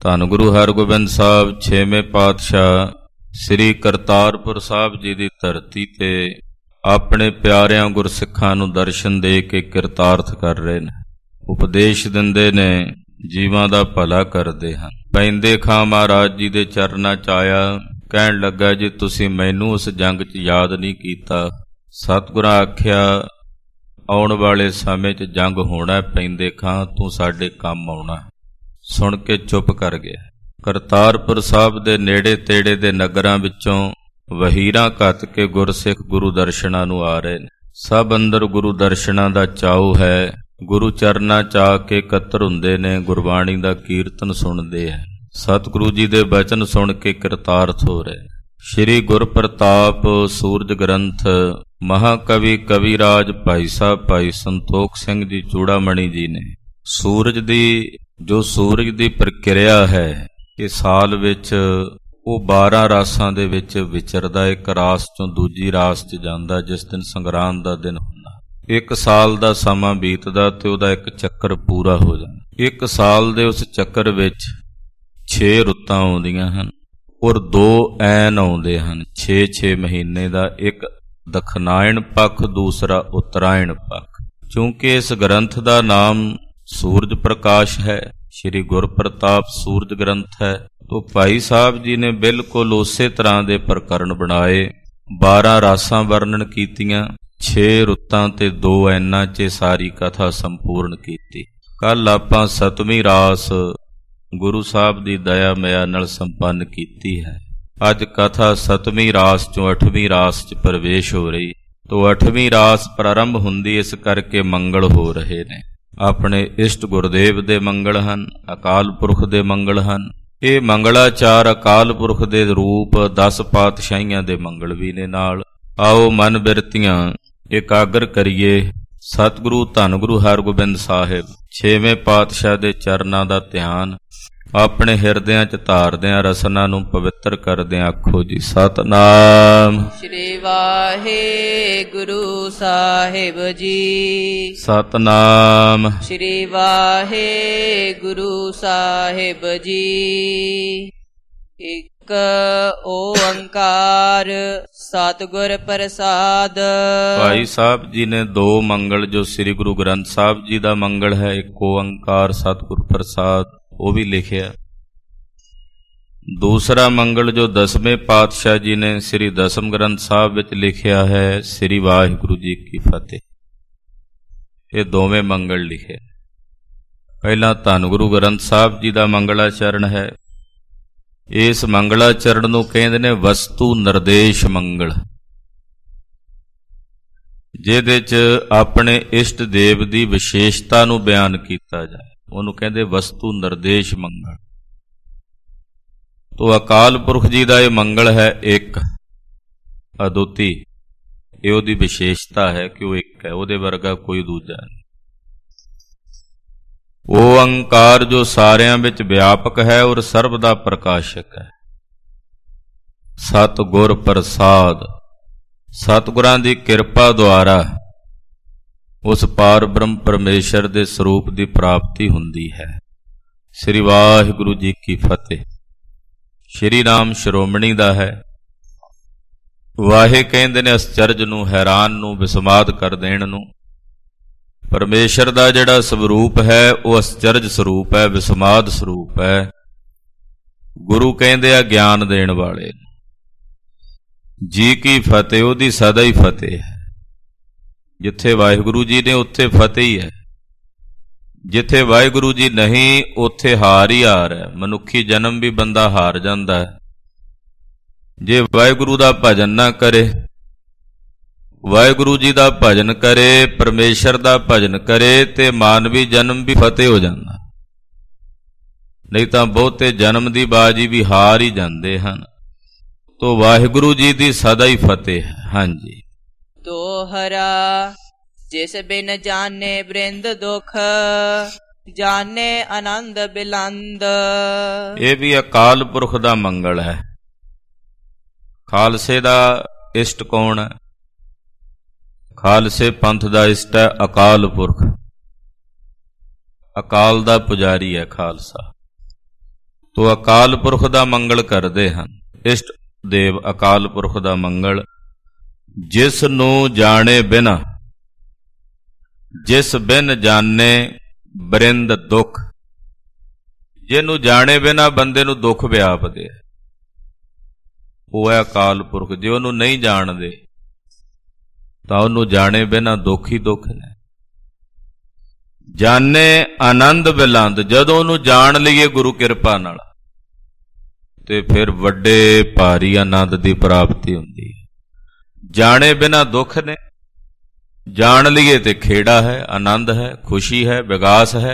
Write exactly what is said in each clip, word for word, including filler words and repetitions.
ਧੰਨ ਗੁਰੂ ਹਰਗੋਬਿੰਦ ਸਾਹਿਬ ਛੇਵੇਂ ਪਾਤਸ਼ਾਹ ਸ੍ਰੀ ਕਰਤਾਰਪੁਰ ਸਾਹਿਬ ਜੀ ਦੀ ਧਰਤੀ ਤੇ ਆਪਣੇ ਪਿਆਰਿਆਂ ਗੁਰਸਿੱਖਾਂ ਨੂੰ ਦਰਸ਼ਨ ਦੇ ਕੇ ਕਿਰਤਾਰਥ ਕਰ ਰਹੇ ਨੇ, ਉਪਦੇਸ਼ ਦਿੰਦੇ ਨੇ, ਜੀਵਾਂ ਦਾ ਭਲਾ ਕਰਦੇ ਹਨ। ਪੈਂਦੇ ਖਾਂ ਮਹਾਰਾਜ ਜੀ ਦੇ ਚਰਨਾਂ 'ਚ ਆਇਆ, ਕਹਿਣ ਲੱਗਾ ਜੀ ਤੁਸੀਂ ਮੈਨੂੰ ਉਸ ਜੰਗ 'ਚ ਯਾਦ ਨਹੀਂ ਕੀਤਾ। ਸਤਿਗੁਰਾਂ ਆਖਿਆ ਆਉਣ ਵਾਲੇ ਸਮੇਂ 'ਚ ਜੰਗ ਹੋਣਾ, ਪੈਂਦੇ ਖਾਂ ਤੂੰ ਸਾਡੇ ਕੰਮ ਆਉਣਾ। ਸੁਣ ਕੇ ਚੁੱਪ ਕਰ ਗਿਆ। ਕਰਤਾਰਪੁਰ ਸਾਹਿਬ ਦੇ ਨੇੜੇ ਤੇੜੇ ਦੇ ਨਗਰਾਂ ਵਿੱਚੋਂ ਵਹੀਰਾਂ ਘੱਤ ਕੇ ਗੁਰਸਿੱਖ ਗੁਰੂ ਦਰਸ਼ਨਾਂ ਨੂੰ ਆ ਰਹੇ ਨੇ। ਸਭ ਅੰਦਰ ਗੁਰੂ ਦਰਸ਼ਨਾਂ ਦਾ ਚਾਉ ਹੈ। ਗੁਰੂ ਚਰਨਾਂ 'ਚ ਆ ਕੇ ਇਕੱਤਰ ਹੁੰਦੇ ਨੇ, ਗੁਰਬਾਣੀ ਦਾ ਕੀਰਤਨ ਸੁਣਦੇ ਹੈ, ਸਤਿਗੁਰੂ ਜੀ ਦੇ ਬਚਨ ਸੁਣ ਕੇ ਕਿਰਤਾਰਥ ਹੋ ਰਹੇ। ਸ਼੍ਰੀ ਗੁਰਪ੍ਰਤਾਪ ਸੂਰਜ ਗ੍ਰੰਥ ਮਹਾਕਵੀ ਕਵੀਰਾਜ ਭਾਈ ਸਾਹਿਬ ਭਾਈ ਸੰਤੋਖ ਸਿੰਘ ਜੀ ਚੂੜਾਮਣੀ ਜੀ ਨੇ ਸੂਰਜ ਦੀ ਜੋ ਸੂਰਜ ਦੀ ਪ੍ਰਕਿਰਿਆ ਹੈ ਕਿ ਸਾਲ ਵਿੱਚ ਉਹ ਬਾਰਾਂ ਰਾਸਾਂ ਦੇ ਵਿੱਚ ਵਿਚਰਦਾ, ਇੱਕ ਰਾਸ ਚੋਂ ਦੂਜੀ ਰਾਸ 'ਚ ਜਾਂਦਾ। ਜਿਸ ਦਿਨ ਸੰਗਰਾਂਦ ਦਾ ਦਿਨ ਹੁੰਦਾ, ਇੱਕ ਸਾਲ ਦਾ ਸਮਾਂ ਬੀਤਦਾ ਤੇ ਉਹਦਾ ਇੱਕ ਚੱਕਰ ਪੂਰਾ ਹੋ ਜਾਂਦਾ। ਇੱਕ ਸਾਲ ਦੇ ਉਸ ਚੱਕਰ ਵਿੱਚ ਛੇ ਰੁੱਤਾਂ ਆਉਂਦੀਆਂ ਹਨ ਔਰ ਦੋ ਐਨ ਆਉਂਦੇ ਹਨ, ਛੇ ਛੇ ਮਹੀਨੇ ਦਾ, ਇੱਕ ਦਖਨਾਇਣ ਪੱਖ, ਦੂਸਰਾ ਉੱਤਰਾਇਣ ਪੱਖ। ਕਿਉਂਕਿ ਇਸ ਗ੍ਰੰਥ ਦਾ ਨਾਮ ਸੂਰਜ ਪ੍ਰਕਾਸ਼ ਹੈ, ਸ਼੍ਰੀ ਗੁਰਪ੍ਰਤਾਪ ਸੂਰਜ ਗ੍ਰੰਥ ਹੈ, ਤੋ ਭਾਈ ਸਾਹਿਬ ਜੀ ਨੇ ਬਿਲਕੁਲ ਉਸੇ ਤਰ੍ਹਾਂ ਦੇ ਪ੍ਰਕਰਨ ਬਣਾਏ। ਬਾਰਾਂ ਰਾਸਾਂ ਵਰਣਨ ਕੀਤੀਆਂ, ਛੇ ਰੁੱਤਾਂ ਤੇ ਦੋ ਐਨਾਂ 'ਚ ਸਾਰੀ ਕਥਾ ਸੰਪੂਰਨ ਕੀਤੀ। ਕੱਲ ਆਪਾਂ ਸਤਵੀਂ ਰਾਸ ਗੁਰੂ ਸਾਹਿਬ ਦੀ ਦਇਆ ਮਿਆ ਨਾਲ ਸੰਪੰਨ ਕੀਤੀ ਹੈ। ਅੱਜ ਕਥਾ ਸਤਵੀਂ ਰਾਸ ਚੋਂ ਅੱਠਵੀਂ ਰਾਸ 'ਚ ਪ੍ਰਵੇਸ਼ ਹੋ ਰਹੀ, ਤੋ ਅੱਠਵੀਂ ਰਾਸ ਪ੍ਰਾਰੰਭ ਹੁੰਦੀ ਇਸ ਕਰਕੇ ਮੰਗਲ ਹੋ ਰਹੇ ਨੇ। ਆਪਣੇ ਇਸ਼ਟ ਗੁਰਦੇਵ ਦੇ ਮੰਗਲ ਹਨ, ਅਕਾਲ ਪੁਰਖ ਦੇ ਮੰਗਲ ਹਨ। ਇਹ ਮੰਗਲਾਚਾਰ ਅਕਾਲ ਪੁਰਖ ਦੇ ਰੂਪ ਦਸ ਪਾਤਸ਼ਾਹੀਆਂ ਦੇ ਮੰਗਲ ਵੀ ਨੇ ਨਾਲ। ਆਓ ਮਨ ਬਿਰਤੀਆਂ ਇਕਾਗਰ ਕਰੀਏ। ਸਤਿਗੁਰੂ ਧੰਨ ਗੁਰੂ ਹਰਗੋਬਿੰਦ ਸਾਹਿਬ ਛੇਵੇਂ ਪਾਤਸ਼ਾਹ ਦੇ ਚਰਨਾਂ ਦਾ ਧਿਆਨ ਆਪਣੇ ਹਿਰਦਿਆਂ 'ਚ ਧਾਰਦਿਆਂ ਰਸਨਾ ਨੂੰ ਪਵਿੱਤਰ ਕਰਦਿਆਂ ਆਖੋ ਜੀ ਸਤਿਨਾਮ ਸ਼੍ਰੀ ਵਾਹਿਗੁਰੂ ਸਾਹਿਬ ਜੀ। ਸਤਿਨਾਮ ਸ਼੍ਰੀ ਵਾਹਿਗੁਰੂ ਸਾਹਿਬ ਜੀ। ਇੱਕ ਓੰਕਾਰ ਸਤਿਗੁਰ ਪ੍ਰਸਾਦ। ਭਾਈ ਸਾਹਿਬ ਜੀ ਨੇ ਦੋ ਮੰਗਲ, ਜੋ ਸ੍ਰੀ ਗੁਰੂ ਗ੍ਰੰਥ ਸਾਹਿਬ ਜੀ ਦਾ ਮੰਗਲ ਹੈ ਇੱਕ ਓੰਕਾਰ ਸਤਿਗੁਰ ਪ੍ਰਸਾਦ, ਉਹ ਵੀ ਲਿਖਿਆ। ਦੂਸਰਾ ਮੰਗਲ ਜੋ ਦਸਵੇਂ ਪਾਤਸ਼ਾਹ ਜੀ ਨੇ ਸ੍ਰੀ ਦਸਮ ਗ੍ਰੰਥ ਸਾਹਿਬ ਵਿੱਚ ਲਿਖਿਆ ਹੈ, ਸ੍ਰੀ ਵਾਹਿਗੁਰੂ ਜੀ ਕੀ ਫਤਿਹ। ਇਹ ਦੋਵੇਂ ਮੰਗਲ ਲਿਖੇ। ਪਹਿਲਾਂ ਧੰਨ ਗੁਰੂ ਗ੍ਰੰਥ ਸਾਹਿਬ ਜੀ ਦਾ ਮੰਗਲਾਚਰਨ ਹੈ। ਇਸ ਮੰਗਲਾਚਰਨ ਨੂੰ ਕਹਿੰਦੇ ਨੇ ਵਸਤੂ ਨਿਰਦੇਸ਼ ਮੰਗਲ, ਜਿਹਦੇ 'ਚ ਆਪਣੇ ਇਸ਼ਟ ਦੇਵ ਦੀ ਵਿਸ਼ੇਸ਼ਤਾ ਨੂੰ ਬਿਆਨ ਕੀਤਾ ਜਾਏ, ਉਹਨੂੰ ਕਹਿੰਦੇ ਵਸਤੂ ਨਿਰਦੇਸ਼ ਮੰਗਲ। ਤੋ ਅਕਾਲ ਪੁਰਖ ਜੀ ਦਾ ਇਹ ਮੰਗਲ ਹੈ ਇੱਕ, ਅਦੁੱਤੀ। ਇਹ ਉਹਦੀ ਵਿਸ਼ੇਸ਼ਤਾ ਹੈ ਕਿ ਉਹ ਇੱਕ ਹੈ, ਉਹਦੇ ਵਰਗਾ ਕੋਈ ਦੂਜਾ ਨਹੀਂ। ਓੰਕਾਰ ਜੋ ਸਾਰਿਆਂ ਵਿੱਚ ਵਿਆਪਕ ਹੈ ਔਰ ਸਰਬ ਦਾ ਪ੍ਰਕਾਸ਼ਕ ਹੈ। ਸਤਿਗੁਰ ਪ੍ਰਸਾਦ, ਸਤਿਗੁਰਾਂ ਦੀ ਕਿਰਪਾ ਦੁਆਰਾ ਉਸ ਪਾਰ ਬ੍ਰਹਮ ਪਰਮੇਸ਼ਰ ਦੇ ਸਰੂਪ ਦੀ ਪ੍ਰਾਪਤੀ ਹੁੰਦੀ ਹੈ। ਸ੍ਰੀ ਵਾਹਿਗੁਰੂ ਜੀ ਕੀ ਫਤਿਹ। ਸ਼੍ਰੀ ਨਾਮ ਸ਼੍ਰੋਮਣੀ ਦਾ ਹੈ। ਵਾਹੇ ਕਹਿੰਦੇ ਨੇ ਅਸਚਰਜ ਨੂੰ, ਹੈਰਾਨ ਨੂੰ, ਵਿਸਮਾਦ ਕਰ ਦੇਣ ਨੂੰ। ਪਰਮੇਸ਼ਰ ਦਾ ਜਿਹੜਾ ਸਰੂਪ ਹੈ ਉਹ ਅਸਚਰਜ ਸਰੂਪ ਹੈ, ਵਿਸਮਾਦ ਸਰੂਪ ਹੈ। ਗੁਰੂ ਕਹਿੰਦੇ ਆ ਗਿਆਨ ਦੇਣ ਵਾਲੇ। ਜੀ ਕੀ ਫਤਿਹ, ਉਹਦੀ ਸਦਾ ਹੀ ਫਤਿਹ ਹੈ। ਜਿੱਥੇ ਵਾਹਿਗੁਰੂ ਜੀ ਨੇ ਉੱਥੇ ਫਤਿਹ ਹੀ ਹੈ, ਜਿੱਥੇ ਵਾਹਿਗੁਰੂ ਜੀ ਨਹੀਂ ਉੱਥੇ ਹਾਰ ਹੀ ਹਾਰ ਹੈ। ਮਨੁੱਖੀ ਜਨਮ ਵੀ ਬੰਦਾ ਹਾਰ ਜਾਂਦਾ ਹੈ ਜੇ ਵਾਹਿਗੁਰੂ ਦਾ ਭਜਨ ਨਾ ਕਰੇ। ਵਾਹਿਗੁਰੂ ਜੀ ਦਾ ਭਜਨ ਕਰੇ, ਪਰਮੇਸ਼ਰ ਦਾ ਭਜਨ ਕਰੇ ਤੇ ਮਾਨਵੀ ਜਨਮ ਵੀ ਫਤਿਹ ਹੋ ਜਾਂਦਾ, ਨਹੀਂ ਤਾਂ ਬਹੁਤੇ ਜਨਮ ਦੀ ਬਾਜੀ ਵੀ ਹਾਰ ਹੀ ਜਾਂਦੇ ਹਨ। ਤੋ ਵਾਹਿਗੁਰੂ ਜੀ ਦੀ ਸਦਾ ਹੀ ਫਤਿਹ ਹੈ। ਹਾਂਜੀ। ਦੋਹਰਾ ਜਿਸ ਬਿਨ ਜਾਣੇ ਬ੍ਰਿੰਦ ਦੁਖ, ਜਾਣੇ ਆਨੰਦ ਬਿਲੰਦ। ਇਹ ਵੀ ਅਕਾਲ ਪੁਰਖ ਦਾ ਮੰਗਲ ਹੈ। ਖਾਲਸੇ ਦਾ ਇਸ਼ਟ ਕੌਣ ਹੈ? ਖਾਲਸੇ ਪੰਥ ਦਾ ਇਸ਼ਟ ਹੈ ਅਕਾਲ ਪੁਰਖ। ਅਕਾਲ ਦਾ ਪੁਜਾਰੀ ਹੈ ਖਾਲਸਾ। ਤੋ ਅਕਾਲ ਪੁਰਖ ਦਾ ਮੰਗਲ ਕਰਦੇ ਹਨ। ਇਸ਼ਟ ਦੇਵ ਅਕਾਲ ਪੁਰਖ ਦਾ ਮੰਗਲ, ਜਿਸ ਨੂੰ ਜਾਣੇ ਬਿਨਾ, ਜਿਸ ਬਿਨ ਜਾਣੇ ਬਰਿੰਦ ਦੁੱਖ, ਜਿਹਨੂੰ ਜਾਣੇ ਬਿਨਾ ਬੰਦੇ ਨੂੰ ਦੁੱਖ ਵਿਆਪਦੇ, ਉਹ ਹੈ ਅਕਾਲ ਪੁਰਖ। ਜੇ ਉਹਨੂੰ ਨਹੀਂ ਜਾਣਦੇ ਤਾਂ ਉਹਨੂੰ ਜਾਣੇ ਬਿਨਾ ਦੁੱਖ ਹੀ ਦੁੱਖ ਨੇ। ਜਾਣੇ ਆਨੰਦ ਬਿਲੰਦ, ਜਦੋਂ ਉਹਨੂੰ ਜਾਣ ਲਈਏ ਗੁਰੂ ਕਿਰਪਾ ਨਾਲ ਤੇ ਫਿਰ ਵੱਡੇ ਭਾਰੀ ਆਨੰਦ ਦੀ ਪ੍ਰਾਪਤੀ ਹੁੰਦੀ ਹੈ। ਜਾਣੇ ਬਿਨਾ ਦੁੱਖ ਨੇ, ਜਾਣ ਲਈਏ ਤੇ ਖੇੜਾ ਹੈ, ਆਨੰਦ ਹੈ, ਖੁਸ਼ੀ ਹੈ, ਵਿਗਾਸ ਹੈ।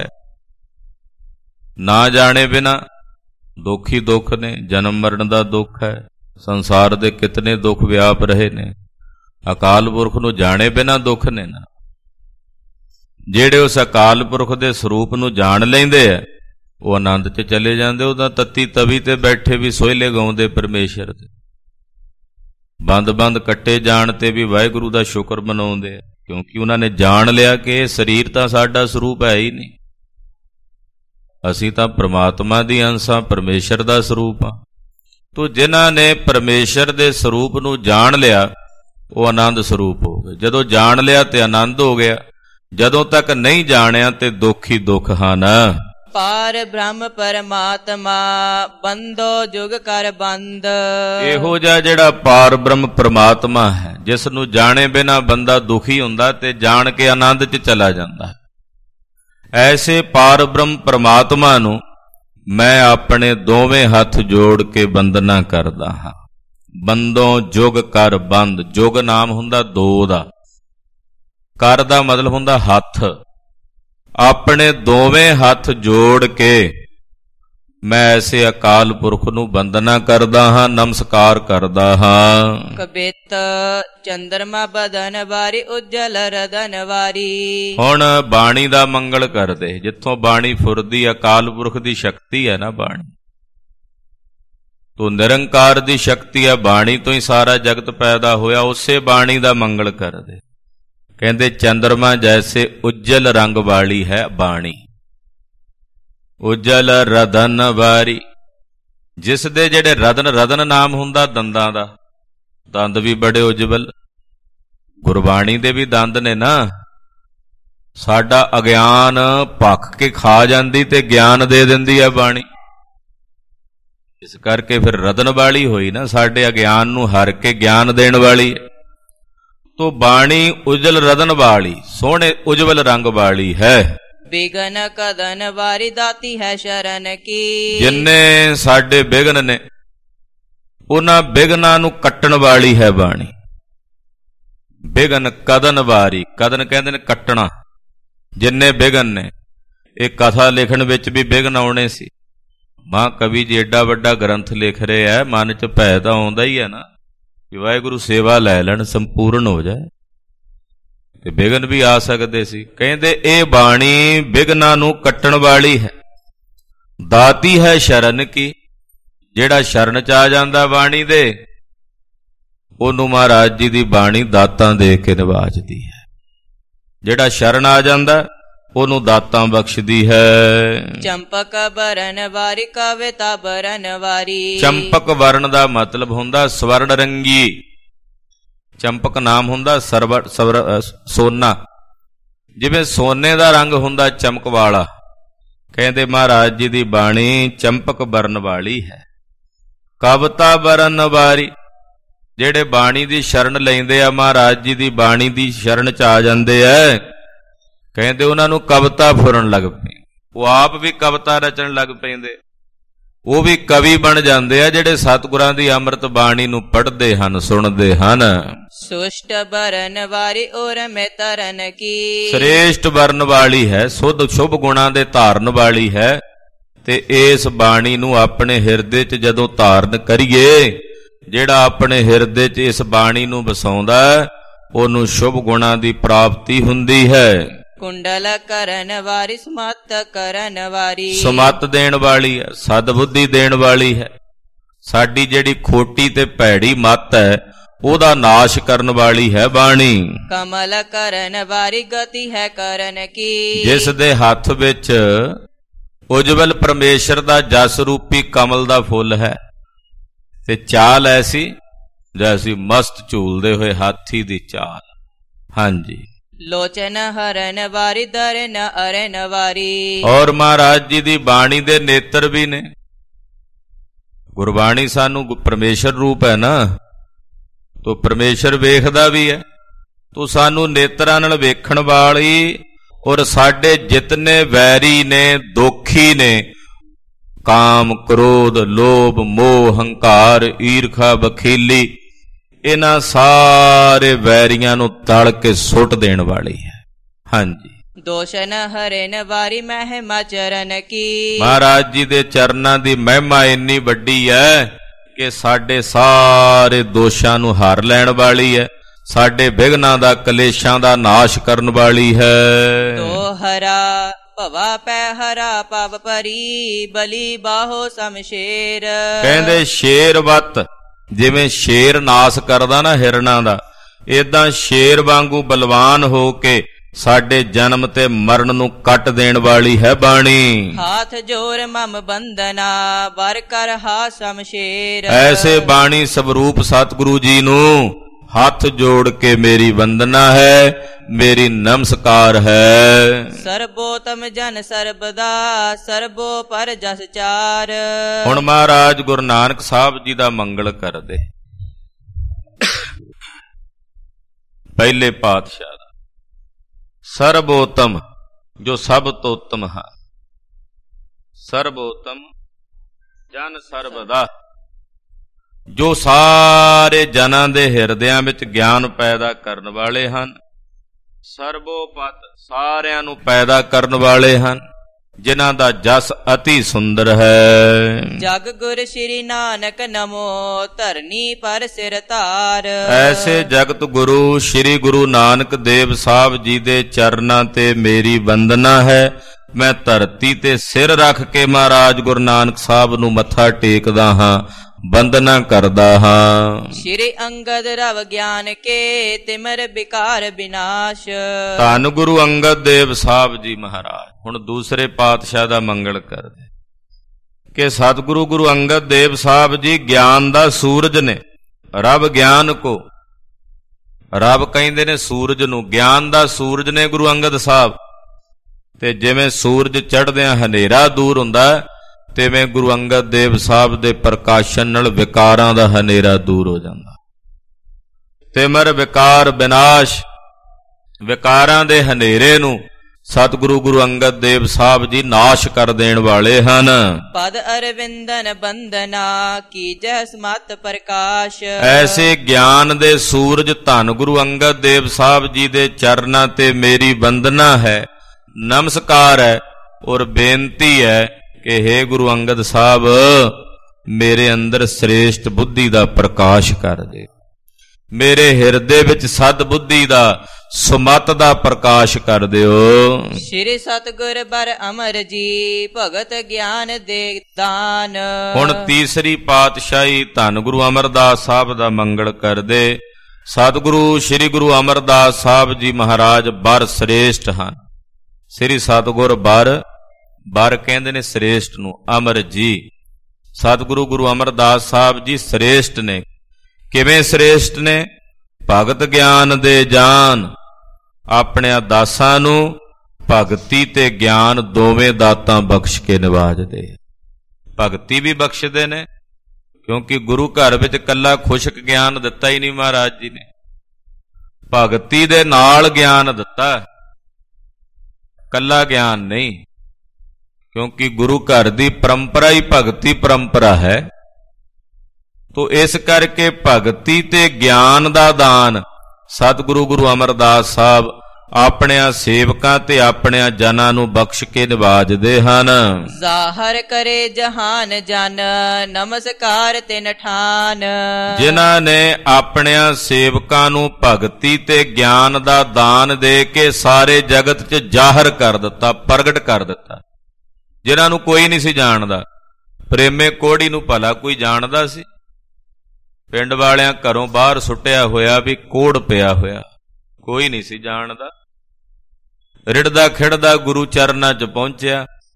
ਨਾ ਜਾਣੇ ਬਿਨਾ ਦੁੱਖ ਹੀ ਦੁੱਖ ਨੇ, ਜਨਮ ਮਰਨ ਦਾ ਦੁੱਖ ਹੈ, ਸੰਸਾਰ ਦੇ ਕਿਤਨੇ ਦੁੱਖ ਵਿਆਪ ਰਹੇ ਨੇ। ਅਕਾਲ ਪੁਰਖ ਨੂੰ ਜਾਣੇ ਬਿਨਾ ਦੁੱਖ ਨੇ ਨਾ। ਜਿਹੜੇ ਉਸ ਅਕਾਲ ਪੁਰਖ ਦੇ ਸਰੂਪ ਨੂੰ ਜਾਣ ਲੈਂਦੇ ਆ, ਉਹ ਆਨੰਦ 'ਚ ਚਲੇ ਜਾਂਦੇ। ਉਹਦਾ ਤੱਤੀ ਤਵੀ ਤੇ ਬੈਠੇ ਵੀ ਸੋਹਿਲੇ ਗਾਉਂਦੇ ਪਰਮੇਸ਼ਰ ਦੇ, ਬੰਦ ਬੰਦ ਕੱਟੇ ਜਾਣ ਤੇ ਵੀ ਵਾਹਿਗੁਰੂ ਦਾ ਸ਼ੁਕਰ ਮਨਾਉਂਦੇ ਆ, ਕਿਉਂਕਿ ਉਹਨਾਂ ਨੇ ਜਾਣ ਲਿਆ ਕਿ ਇਹ ਸਰੀਰ ਤਾਂ ਸਾਡਾ ਸਰੂਪ ਹੈ ਹੀ ਨਹੀਂ, ਅਸੀਂ ਤਾਂ ਪ੍ਰਮਾਤਮਾ ਦੀ ਅੰਸ਼ ਹਾਂ, ਪਰਮੇਸ਼ਰ ਦਾ ਸਰੂਪ ਹਾਂ। ਤੋ ਜਿਨ੍ਹਾਂ ਨੇ ਪਰਮੇਸ਼ਰ ਦੇ ਸਰੂਪ ਨੂੰ ਜਾਣ ਲਿਆ, ਉਹ ਆਨੰਦ ਸਰੂਪ ਹੋ ਗਏ। ਜਦੋਂ ਜਾਣ ਲਿਆ ਤੇ ਆਨੰਦ ਹੋ ਗਿਆ, ਜਦੋਂ ਤੱਕ ਨਹੀਂ ਜਾਣਿਆ ਤੇ ਦੁੱਖ ਹੀ ਦੁੱਖ ਹਨ। ਪਾਰ ਬ੍ਰਹਮ ਪਰਮਾਤਮਾ ਬੰਦੋ ਜੁਗ ਕਰ ਬੰਦ, ਇਹੋ ਜਿਹਾ ਜਿਹੜਾ ਪਾਰ ਬ੍ਰਹਮ ਪਰਮਾਤਮਾ ਹੈ, ਜਿਸ ਨੂੰ ਜਾਣੇ ਬਿਨਾ ਬੰਦਾ ਦੁਖੀ ਹੁੰਦਾ ਤੇ ਜਾਣ ਕੇ ਆਨੰਦ 'ਚ ਚਲਾ ਜਾਂਦਾ ਹੈ, ਐਸੇ ਪਾਰ ਬ੍ਰਹਮ ਪਰਮਾਤਮਾ ਨੂੰ ਮੈਂ ਆਪਣੇ ਦੋਵੇਂ ਹੱਥ ਜੋੜ ਕੇ ਬੰਦਨਾ ਕਰਦਾ ਹਾਂ। ਬੰਦੋਂ ਜੁਗ ਕਰ ਬੰਦ, ਜੁਗ ਨਾਮ ਹੁੰਦਾ ਦੋ ਦਾ, ਕਰ ਦਾ ਮਤਲਬ ਹੁੰਦਾ ਹੱਥ। ਆਪਣੇ ਦੋਵੇਂ ਹੱਥ ਜੋੜ ਕੇ ਮੈਂ ਐਸੇ ਅਕਾਲ ਪੁਰਖ ਨੂੰ ਬੰਦਨਾ ਕਰਦਾ ਹਾਂ, ਨਮਸਕਾਰ ਕਰਦਾ ਹਾਂ। ਕਬਿਤ ਚੰਦਰਮਾ ਬਦਨ ਵਾਰੀ ਉਜਲ ਰਦਨ ਵਾਰੀ। ਹੁਣ ਬਾਣੀ ਦਾ ਮੰਗਲ ਕਰਦੇ, ਜਿੱਥੋਂ ਬਾਣੀ ਫੁਰਦੀ, ਅਕਾਲ ਪੁਰਖ ਦੀ ਸ਼ਕਤੀ ਹੈ ਨਾ ਬਾਣੀ, ਤੋ ਨਿਰੰਕਾਰ ਦੀ ਸ਼ਕਤੀ ਹੈ, ਬਾਣੀ ਤੋਂ ਹੀ ਸਾਰਾ ਜਗਤ ਪੈਦਾ ਹੋਇਆ। ਉਸੇ ਬਾਣੀ ਦਾ ਮੰਗਲ ਕਰਦੇ। ਕਹਿੰਦੇ ਚੰਦਰਮਾ ਜੈਸੇ ਉਜਲ ਰੰਗ ਵਾਲੀ ਹੈ ਬਾਣੀ, ਉਜਲ ਰਦਨ ਵਾਰੀ, ਜਿਸ ਦੇ ਜਿਹੜੇ ਰਦਨ, ਰਦਨ ਨਾਮ ਹੁੰਦਾ ਦੰਦਾਂ ਦਾ, ਦੰਦ ਵੀ ਬੜੇ ਉਜਵਲ। ਗੁਰਬਾਣੀ ਦੇ ਵੀ ਦੰਦ ਨੇ ਨਾ। ਸਾਡਾ ਅਗਿਆਨ ਭੱਖ ਕੇ ਖਾ ਜਾਂਦੀ ਤੇ ਗਿਆਨ ਦੇ ਦਿੰਦੀ ਹੈ ਬਾਣੀ, ਇਸ ਕਰਕੇ ਫਿਰ ਰਦਨ ਵਾਲੀ ਹੋਈ ਨਾ, ਸਾਡੇ ਅਗਿਆਨ ਨੂੰ ਹਰ ਕੇ ਗਿਆਨ ਦੇਣ ਵਾਲੀ। ਤੋ ਬਾਣੀ ਉਜਲ ਰਦਨ ਵਾਲੀ, ਸੋਹਣੇ ਉਜਵਲ ਰੰਗ ਵਾਲੀ ਹੈ। ਬਿਗਨ ਕਦਨ ਵਾਰੀ ਦਾਤੀ ਹੈ ਸ਼ਰਨ ਕੀ, ਜਿੰਨੇ ਸਾਡੇ ਬਿਗਨ ਨੇ ਉਹਨਾਂ ਬਿਗਨਾਂ ਨੂੰ ਕੱਟਣ ਵਾਲੀ ਹੈ ਬਾਣੀ। ਬਿਗਨ ਕਦਨ ਵਾਰੀ, ਕਦਨ ਕਹਿੰਦੇ ਨੇ ਕੱਟਣਾ। ਜਿੰਨੇ ਬਿਗਨ ਨੇ, ਇਹ ਕਥਾ ਲਿਖਣ ਵਿੱਚ ਵੀ ਬਿਗਨ ਆਉਣੇ ਸੀ। ਮਾਂ ਕਵੀ ਜੀ ਏਡਾ ਵੱਡਾ ਗ੍ਰੰਥ ਲਿਖ ਰਹੇ ਹੈ, ਮਨ 'ਚ ਭੈ ਤਾਂ ਆਉਂਦਾ ਹੀ ਹੈ ਨਾ ਕਿ ਵਾਹਿਗੁਰੂ ਸੇਵਾ ਲੈ ਲੈਣ, ਸੰਪੂਰਨ ਹੋ ਜਾਏ, ਤੇ ਬਿਗਨ ਵੀ ਆ ਸਕਦੇ ਸੀ। ਕਹਿੰਦੇ ਇਹ ਬਾਣੀ ਬਿਗਨਾਂ ਨੂੰ ਕੱਟਣ ਵਾਲੀ ਹੈ। ਦਾਤੀ ਹੈ ਸ਼ਰਨ ਕੀ, ਜਿਹੜਾ ਸ਼ਰਨ 'ਚ ਆ ਜਾਂਦਾ ਬਾਣੀ ਦੇ, ਉਹਨੂੰ ਮਹਾਰਾਜ ਜੀ ਦੀ ਬਾਣੀ ਦਾਤਾਂ ਦੇ ਕੇ ਨਿਵਾਜਦੀ ਹੈ। ਜਿਹੜਾ ਸ਼ਰਨ ਆ ਜਾਂਦਾ ਉਹਨੂੰ ਦਾਤਾਂ ਬਖਸ਼ਦੀ ਹੈ। ਚੰਪਕ ਬਰਨ ਵਾਰੀ ਕਵਿਤਾ ਬਰਨ ਵਾਰੀ। ਚੰਪਕ ਵਰਨ ਦਾ ਮਤਲਬ ਹੁੰਦਾ ਸਵਰਨ ਰੰਗੀ। ਚੰਪਕ ਨਾਮ ਹੁੰਦਾ ਸਰਵ ਸਵਰ ਸੋਨਾ, ਜਿਵੇਂ ਸੋਨੇ ਦਾ ਰੰਗ ਹੁੰਦਾ ਚਮਕ ਵਾਲਾ। ਕਹਿੰਦੇ ਮਹਾਰਾਜ ਜੀ ਦੀ ਬਾਣੀ ਚੰਪਕ ਬਰਨ ਵਾਲੀ ਹੈ। ਕਵਿਤਾ ਬਰਨ ਵਾਰੀ, ਜਿਹੜੇ ਬਾਣੀ ਦੀ ਸ਼ਰਨ ਲੈਂਦੇ ਆ, ਮਹਾਰਾਜ ਜੀ ਦੀ ਬਾਣੀ ਦੀ ਸ਼ਰਨ ਚ ਆ ਜਾਂਦੇ ਆ, ਕਹਿੰਦੇ ਉਹਨਾਂ ਨੂੰ ਕਵਿਤਾ ਫੁਰਨ ਲੱਗ ਪਈ। ਉਹ ਆਪ ਵੀ ਕਵਿਤਾ ਰਚਣ ਲੱਗ ਪੈਂਦੇ, ਉਹ ਵੀ ਕਵੀ ਬਣ ਜਾਂਦੇ ਆ, ਜਿਹੜੇ ਸਤਿਗੁਰਾਂ ਦੀ ਅੰਮ੍ਰਿਤ ਬਾਣੀ ਨੂੰ ਪੜ੍ਹਦੇ ਹਨ, ਸੁਣਦੇ ਹਨ। ਸੁਸ਼ਟ ਬਰਨ ਵਾਰੀ ਔਰ ਮੈਂ ਤਰਨ ਕੀ, ਸ੍ਰੇਸ਼ਟ ਬਰਨ ਵਾਲੀ ਹੈ, ਸੁਧ ਸ਼ੁਭ ਗੁਣਾਂ ਦੇ ਧਾਰਨ ਵਾਲੀ ਹੈ। ਤੇ ਇਸ ਬਾਣੀ ਨੂੰ ਆਪਣੇ ਹਿਰਦੇ 'ਚ ਜਦੋਂ ਧਾਰਨ ਕਰੀਏ, ਜਿਹੜਾ ਆਪਣੇ ਹਿਰਦੇ 'ਚ ਇਸ ਬਾਣੀ ਨੂੰ ਵਸਾਉਂਦਾ, ਉਹਨੂੰ ਸ਼ੁਭ ਗੁਣਾਂ ਦੀ ਪ੍ਰਾਪਤੀ ਹੁੰਦੀ ਹੈ। ਕੁੰਡਲ ਕਰਨ ਵਾਰੀ ਸਮਤ ਕਰਨ ਵਾਰੀ, ਸਮਤ ਦੇਣ ਵਾਲੀ ਹੈ, ਸਦਬੁੱਧੀ ਦੇਣ ਵਾਲੀ ਹੈ। ਸਾਡੀ ਜਿਹੜੀ ਖੋਟੀ ਤੇ ਭੈੜੀ ਮੱਤ ਹੈ, ਉਹਦਾ ਨਾਸ਼ ਕਰਨ ਵਾਲੀ ਹੈ ਬਾਣੀ। ਕਮਲ ਕਰਨ ਵਾਰੀ ਗਤੀ ਹੈ ਕਰਨ ਕੀ, ਜਿਸ ਦੇ ਹੱਥ ਵਿੱਚ ਉਜਵਲ ਪਰਮੇਸ਼ਰ ਦਾ ਜਸ ਰੂਪੀ ਕਮਲ ਦਾ ਫੁੱਲ ਹੈ, ਤੇ ਚਾਲ ਐਸੀ ਜੈਸੀ ਮਸਤ ਝੂਲਦੇ ਹੋਏ ਹਾਥੀ ਦੀ ਚਾਲ। ਹਾਂਜੀ। ਲੋਚਨ ਹਰਨ ਵਾਰੀ ਦਰਨ ਅਰਨ ਵਾਰੀ। ਔਰ ਮਹਾਰਾਜ ਜੀ ਦੀ ਬਾਣੀ ਦੇ ਨੇਤਰ ਵੀ ਨੇ। ਗੁਰਬਾਣੀ ਸਾਨੂੰ ਪਰਮੇਸ਼ਰ ਰੂਪ ਹੈ ਨਾ, ਤੋ ਪਰਮੇਸ਼ਰ ਵੇਖਦਾ ਵੀ ਹੈ, ਤੋ ਸਾਨੂੰ ਨੇਤਰਾਂ ਨਾਲ ਵੇਖਣ ਵਾਲੀ। ਔਰ ਸਾਡੇ ਜਿਤਨੇ ਵੈਰੀ ਨੇ, ਦੋਖੀ ਨੇ, ਕਾਮ, ਕ੍ਰੋਧ, ਲੋਭ, ਮੋਹ, ਹੰਕਾਰ, ਈਰਖਾ, ਬਖੀਲੀ, ਇਹਨਾਂ ਸਾਰੇ ਵੈਰੀਆਂ ਨੂੰ ਤਲ ਕੇ ਸੁੱਟ ਦੇਣ ਵਾਲੀ ਹੈ। ਹਾਂਜੀ। ਦੋਸ਼ਨ ਹਰਨ ਵਾਰੀ ਮਹਿਮਾ ਚਰਨ ਕੀ। ਮਹਾਰਾਜ ਜੀ ਦੇ ਚਰਨਾਂ ਦੀ ਮਹਿਮਾ ਇੰਨੀ ਵੱਡੀ ਹੈ ਕਿ ਸਾਡੇ ਸਾਰੇ ਦੋਸ਼ਾਂ ਨੂੰ ਹਰ ਲੈਣ ਵਾਲੀ ਹੈ, ਸਾਡੇ ਵਿਘਨਾਂ ਦਾ, ਕਲੇਸ਼ਾਂ ਦਾ ਨਾਸ਼ ਕਰਨ ਵਾਲੀ ਹੈ। ਤੋ ਹਰਾ ਭਵਾ ਪੈ ਹਰਾ ਪਵ ਪਰੀ, ਬਲੀ ਬਾਹੋ ਸਮਸ਼ੇਰ। ਕਹਿੰਦੇ ਸ਼ੇਰ ਵੱਤ, ਜਿਵੇਂ ਸ਼ੇਰ ਨਾਸ ਕਰਦਾ ਨਾ ਹਿਰਨਾਂ ਦਾ, ਏਦਾਂ ਸ਼ੇਰ ਵਾਂਗੂ ਬਲਵਾਨ ਹੋ ਕੇ ਸਾਡੇ ਜਨਮ ਤੇ ਮਰਨ ਨੂੰ ਕੱਟ ਦੇਣ ਵਾਲੀ ਹੈ ਬਾਣੀ। ਹਾਥ ਜੋਰ ਮਮ ਬੰਦਨਾ, ਬਰ ਕਰ ਹਾ ਸਮਸ਼ੇਰ। ਐਸੇ ਬਾਣੀ ਸਵਰੂਪ ਸਤਿਗੁਰੂ ਜੀ ਨੂੰ ਹੱਥ ਜੋੜ ਕੇ ਮੇਰੀ ਵੰਦਨਾ ਹੈ, ਮੇਰੀ ਨਮਸਕਾਰ ਹੈ। ਸਰਬੋਤਮ ਜਨ ਸਰਬਦਾ, ਸਰਬੋ ਪਰ ਜਸ ਚਾਰ। ਹੁਣ ਮਹਾਰਾਜ ਗੁਰੂ ਨਾਨਕ ਸਾਹਿਬ ਜੀ ਦਾ ਮੰਗਲ ਕਰਦੇ। ਪਹਿਲੇ ਪਾਤਸ਼ਾਹ ਦਾ ਸਰਬੋਤਮ, ਜੋ ਸਭ ਤੋਂ ਉੱਤਮ ਹੈ। ਸਰਬੋਤਮ ਜਨ ਸਰਬਦਾ, ਜੋ ਸਾਰੇ ਜਨਾਂ ਦੇ ਹਿਰਦਿਆਂ ਵਿੱਚ ਗਿਆਨ ਪੈਦਾ ਕਰਨ ਵਾਲੇ ਹਨ। ਸਰਬੋਪਤ, ਸਾਰਿਆਂ ਨੂੰ ਪੈਦਾ ਕਰਨ ਵਾਲੇ ਹਨ, ਜਿਨ੍ਹਾਂ ਦਾ ਜਸ ਅਤੀ ਸੁੰਦਰ ਹੈ। ਜਗ ਗੁਰ ਸ਼੍ਰੀ ਨਾਨਕ ਨਮੋ, ਧਰਨੀ ਪਰ ਸਿਰ ਧਾਰ। ਐਸੇ ਜਗਤ ਗੁਰੂ ਸ਼੍ਰੀ ਗੁਰੂ ਨਾਨਕ ਦੇਵ ਸਾਹਿਬ ਜੀ ਦੇ ਚਰਨਾਂ ਤੇ ਮੇਰੀ ਵੰਦਨਾ ਹੈ। ਮੈਂ ਧਰਤੀ ਤੇ ਸਿਰ ਰੱਖ ਕੇ ਮਹਾਰਾਜ ਗੁਰੂ ਨਾਨਕ ਸਾਹਿਬ ਨੂੰ ਮੱਥਾ ਟੇਕਦਾ ਹਾਂ, ਵੰਦਨਾ ਕਰਦਾ ਹਾਂ। ਸ਼੍ਰੀ ਅੰਗਦ ਰਵ ਗਿਆਨ ਕੇ, ਤਿਮਰ ਵਿਕਾਰ ਵਿਨਾਸ਼। ਧੰਨ ਗੁਰੂ ਅੰਗਦ ਦੇਵ ਸਾਹਿਬ ਜੀ ਮਹਾਰਾਜ ਹੁਣ ਦੂਸਰੇ ਪਾਤਸ਼ਾਹ ਦਾ ਮੰਗਲ ਕਰਦੇ ਕਿ ਸਤਿਗੁਰੂ ਗੁਰੂ ਅੰਗਦ ਦੇਵ ਸਾਹਿਬ ਜੀ ਗਿਆਨ ਦਾ ਸੂਰਜ ਨੇ। ਰਬ ਗਿਆਨ ਕੋ, ਰਬ ਕਹਿੰਦੇ ਨੇ ਸੂਰਜ ਨੂੰ, ਗਿਆਨ ਦਾ ਸੂਰਜ ਨੇ ਗੁਰੂ ਅੰਗਦ ਸਾਹਿਬ। ਤੇ ਜਿਵੇਂ ਸੂਰਜ ਚੜ੍ਹਦਿਆਂ ਹਨੇਰਾ ਦੂਰ ਹੁੰਦਾ, ਤਿਵੇਂ ਗੁਰੂ ਅੰਗਦ ਦੇਵ ਸਾਹਿਬ ਦੇ ਪ੍ਰਕਾਸ਼ਨ ਨਾਲ ਵਿਕਾਰਾਂ ਦਾ ਹਨੇਰਾ ਦੂਰ ਹੋ ਜਾਂਦਾ। ਤਿਮਰ ਵਿਕਾਰ ਵਿਨਾਸ਼, ਵਿਕਾਰਾਂ ਦੇ ਹਨੇਰੇ ਨੂੰ ਸਤਿਗੁਰੂ ਗੁਰੂ ਅੰਗਦ ਦੇਵ ਸਾਹਿਬ ਜੀ ਨਾਸ਼ ਕਰ ਦੇਣ ਵਾਲੇ ਹਨ। ਪਦ ਅਰਵਿੰਦਨ ਬੰਦਨਾ, ਕੀਜੈ ਸਮਤ ਪ੍ਰਕਾਸ਼। ਐਸੇ ਗਿਆਨ ਦੇ ਸੂਰਜ ਧੰਨ ਗੁਰੂ ਅੰਗਦ ਦੇਵ ਸਾਹਿਬ ਜੀ ਦੇ ਚਰਨਾਂ ਤੇ ਮੇਰੀ ਵੰਦਨਾ ਹੈ, ਨਮਸਕਾਰ ਹੈ, ਔਰ ਬੇਨਤੀ ਹੈ ਕਿ ਹੇ ਗੁਰੂ ਅੰਗਦ ਸਾਹਿਬ, ਮੇਰੇ ਅੰਦਰ ਸ੍ਰੇਸ਼ਟ ਬੁੱਧੀ ਦਾ ਪ੍ਰਕਾਸ਼ ਕਰ ਦੇ, ਮੇਰੇ ਹਿਰਦੇ ਵਿੱਚ ਸਦ ਬੁੱਧੀ ਦਾ, ਸੁਮਤ ਦਾ ਪ੍ਰਕਾਸ਼ ਕਰ ਦਿਓ। ਸ਼੍ਰੀ ਸਤਿਗੁਰ ਬਰ ਅਮਰ ਜੀ, ਭਗਤ ਗਿਆਨ ਦੇ ਦਾਨ। ਹੁਣ ਤੀਸਰੀ ਪਾਤਸ਼ਾਹੀ ਧੰਨ ਗੁਰੂ ਅਮਰਦਾਸ ਸਾਹਿਬ ਦਾ ਮੰਗਲ ਕਰਦੇ। ਸਤਿਗੁਰੂ ਸ਼੍ਰੀ ਗੁਰੂ ਅਮਰਦਾਸ ਸਾਹਿਬ ਜੀ ਮਹਾਰਾਜ ਬਰ ਸ੍ਰੇਸ਼ਟ ਹਨ। ਸ੍ਰੀ ਸਤਿਗੁਰ ਬਰ, ਬਰ ਕਹਿੰਦੇ ਨੇ ਸ੍ਰੇਸ਼ਟ ਨੂੰ, ਅਮਰ ਜੀ। ਸਤਿਗੁਰੂ ਗੁਰੂ ਅਮਰਦਾਸ ਸਾਹਿਬ ਜੀ ਸ੍ਰੇਸ਼ਟ ਨੇ। ਕਿਵੇਂ ਸ੍ਰੇਸ਼ਟ ਨੇ? ਭਗਤ ਗਿਆਨ ਦੇ ਜਾਨ, ਆਪਣਿਆਂ ਦਾਸਾਂ ਨੂੰ ਭਗਤੀ ਤੇ ਗਿਆਨ ਦੋਵੇਂ ਦਾਤਾਂ ਬਖਸ਼ ਕੇ ਨਿਵਾਜਦੇ। ਭਗਤੀ ਵੀ ਬਖਸ਼ਦੇ ਨੇ, ਕਿਉਂਕਿ ਗੁਰੂ ਘਰ ਵਿੱਚ ਕੱਲਾ ਖੁਸ਼ਕ ਗਿਆਨ ਦਿੱਤਾ ਹੀ ਨਹੀਂ ਮਹਾਰਾਜ ਜੀ ਨੇ, ਭਗਤੀ ਦੇ ਨਾਲ ਗਿਆਨ ਦਿੱਤਾ, ਕੱਲਾ ਗਿਆਨ ਨਹੀਂ। ਕਿਉਂਕਿ ਗੁਰੂ ਘਰ ਦੀ ਪਰੰਪਰਾ ਹੀ ਭਗਤੀ ਪਰੰਪਰਾ ਹੈ। ਤੋ ਇਸ ਕਰਕੇ ਭਗਤੀ ਤੇ ਗਿਆਨ ਦਾ ਦਾਨ ਸਤਿਗੁਰੂ ਗੁਰੂ ਅਮਰਦਾਸ ਸਾਹਿਬ ਆਪਣਿਆਂ ਸੇਵਕਾਂ ਤੇ ਆਪਣਿਆਂ ਜਨਾਂ ਨੂੰ ਬਖਸ਼ ਕੇ ਨਿਵਾਜਦੇ ਹਨ। ਜ਼ਾਹਰ ਕਰੇ ਜਹਾਨ ਜਨ, ਨਮਸਕਾਰ ਤਿਨ ਠਾਨ। ਜਿਨ੍ਹਾਂ ਨੇ ਆਪਣਿਆਂ ਸੇਵਕਾਂ ਨੂੰ ਭਗਤੀ ਤੇ ਗਿਆਨ ਦਾ ਦਾਨ ਦੇ ਕੇ ਸਾਰੇ ਜਗਤ 'ਚ ਜ਼ਾਹਰ ਕਰ ਦਿੱਤਾ, ਪ੍ਰਗਟ ਕਰ ਦਿੱਤਾ, ਜਿਨ੍ਹਾਂ ਨੂੰ ਕੋਈ ਨਹੀਂ ਸੀ ਜਾਣਦਾ। ਪ੍ਰੇਮੇ ਕੋਹੜੀ ਨੂੰ ਭਲਾ ਕੋਈ ਜਾਣਦਾ ਸੀ? ਪਿੰਡ ਵਾਲਿਆਂ ਘਰੋਂ ਬਾਹਰ ਸੁੱਟਿਆ ਹੋਇਆ ਵੀ ਕੋਹੜ ਪਿਆ ਹੋਇਆ, ਕੋਈ ਨਹੀਂ ਸੀ ਜਾਣਦਾ। ਰਿੜਦਾ ਖਿੜਦਾ ਗੁਰੂ ਚਰਨਾਂ 'ਚ ਪਹੁੰਚਿਆ,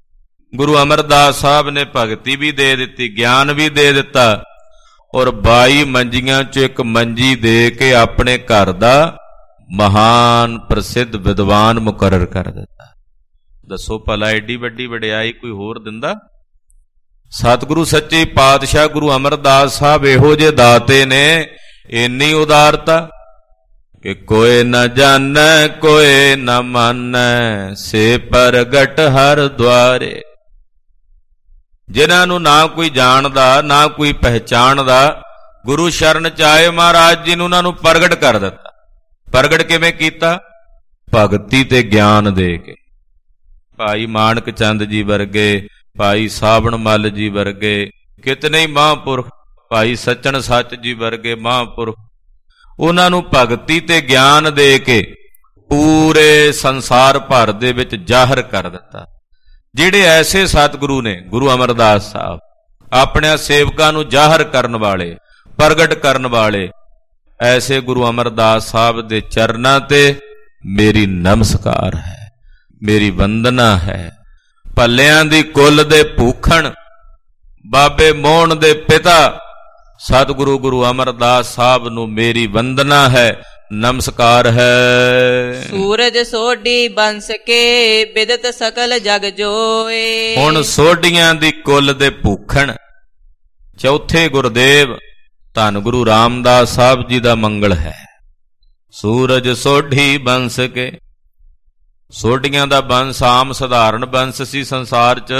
ਗੁਰੂ ਅਮਰਦਾਸ ਸਾਹਿਬ ਨੇ ਭਗਤੀ ਵੀ ਦੇ ਦਿੱਤੀ, ਗਿਆਨ ਵੀ ਦੇ ਦਿੱਤਾ, ਔਰ ਬਾਈ ਮੰਜੀਆਂ 'ਚ ਇੱਕ ਮੰਜੀ ਦੇ ਕੇ ਆਪਣੇ ਘਰ ਦਾ ਮਹਾਨ ਪ੍ਰਸਿੱਧ ਵਿਦਵਾਨ ਮੁਕਰਰ ਕਰ ਦਿੱਤਾ। ਦੱਸੋ ਭਲਾ ਐਡੀ ਵੱਡੀ ਵਡਿਆਈ ਕੋਈ ਹੋਰ ਦਿੰਦਾ? ਸਤਿਗੁਰੂ ਸੱਚੇ ਪਾਤਸ਼ਾਹ ਗੁਰੂ ਅਮਰਦਾਸ ਸਾਹਿਬ ਇਹੋ ਜਿਹੇ ਦਾਤੇ ਨੇ, ਇੰਨੀ ਉਦਾਰਤਾ ਕਿ ਕੋਈ ਨਾ ਜਾਣੈ ਕੋਈ ਨਾ ਮਾਨੈ, ਸੇ ਪ੍ਰਗਟ ਹਰ ਦੁਆਰੇ। ਜਿਨ੍ਹਾਂ ਨੂੰ ਨਾ ਕੋਈ ਜਾਣਦਾ ਨਾ ਕੋਈ ਪਹਿਚਾਣਦਾ, ਗੁਰੂ ਸ਼ਰਨ ਚ ਆਏ ਮਹਾਰਾਜ ਜੀ ਨੂੰ ਉਹਨਾਂ ਨੂੰ ਪ੍ਰਗਟ ਕਰ ਦਿੱਤਾ। ਪ੍ਰਗਟ ਕਿਵੇਂ ਕੀਤਾ? ਭਗਤੀ ਤੇ ਗਿਆਨ ਦੇ ਕੇ। ਭਾਈ ਮਾਣਕ ਚੰਦ ਜੀ ਵਰਗੇ, ਭਾਈ ਸਾਬਣ ਮੱਲ ਜੀ ਵਰਗੇ, ਕਿਤਨੇ ਹੀ ਮਹਾਂਪੁਰਖ, ਭਾਈ ਸੱਚਣ ਸੱਚ ਜੀ ਵਰਗੇ ਮਹਾਂਪੁਰਖ, ਉਹਨਾਂ ਨੂੰ ਭਗਤੀ ਤੇ ਗਿਆਨ ਦੇ ਕੇ ਪੂਰੇ ਸੰਸਾਰ ਭਰ ਦੇ ਵਿੱਚ ਜ਼ਾਹਰ ਕਰ ਦਿੱਤਾ। ਜਿਹੜੇ ਐਸੇ ਸਤਿਗੁਰੂ ਨੇ ਗੁਰੂ ਅਮਰਦਾਸ ਸਾਹਿਬ, ਆਪਣੇ ਸੇਵਕਾਂ ਨੂੰ ਜ਼ਾਹਰ ਕਰਨ ਵਾਲੇ, ਪ੍ਰਗਟ ਕਰਨ ਵਾਲੇ, ਐਸੇ ਗੁਰੂ ਅਮਰਦਾਸ ਸਾਹਿਬ ਦੇ ਚਰਨਾਂ ਤੇ ਮੇਰੀ ਨਮਸਕਾਰ ਹੈ, ਮੇਰੀ ਵੰਦਨਾ ਹੈ। ਭੱਲਿਆਂ ਦੀ ਕੁੱਲ ਦੇ ਭੂਖਣ, ਬਾਬੇ ਮੋਹਣ ਦੇ ਪਿਤਾ ਸਤਿਗੁਰੂ ਗੁਰੂ ਅਮਰਦਾਸ ਸਾਹਿਬ ਨੂੰ ਮੇਰੀ ਵੰਦਨਾ ਹੈ, ਨਮਸਕਾਰ ਹੈ। ਸੂਰਜ ਸੋਢੀ ਬੰਸ ਕੇ ਬਿਦਤ ਸਕਲ ਜਗ ਜੋਏ। ਹੁਣ ਸੋਢੀਆਂ ਦੀ ਕੁੱਲ ਦੇ ਭੂਖਣ ਚੌਥੇ ਗੁਰਦੇਵ ਧੰਨ ਗੁਰੂ ਰਾਮਦਾਸ ਸਾਹਿਬ ਜੀ ਦਾ ਮੰਗਲ ਹੈ। ਸੂਰਜ ਸੋਢੀ ਬੰਸ ਕੇ, ਸੋਢੀਆਂ ਦਾ ਬੰਸ ਆਮ ਸਧਾਰਨ ਬੰਸ ਸੀ ਸੰਸਾਰ 'ਚ,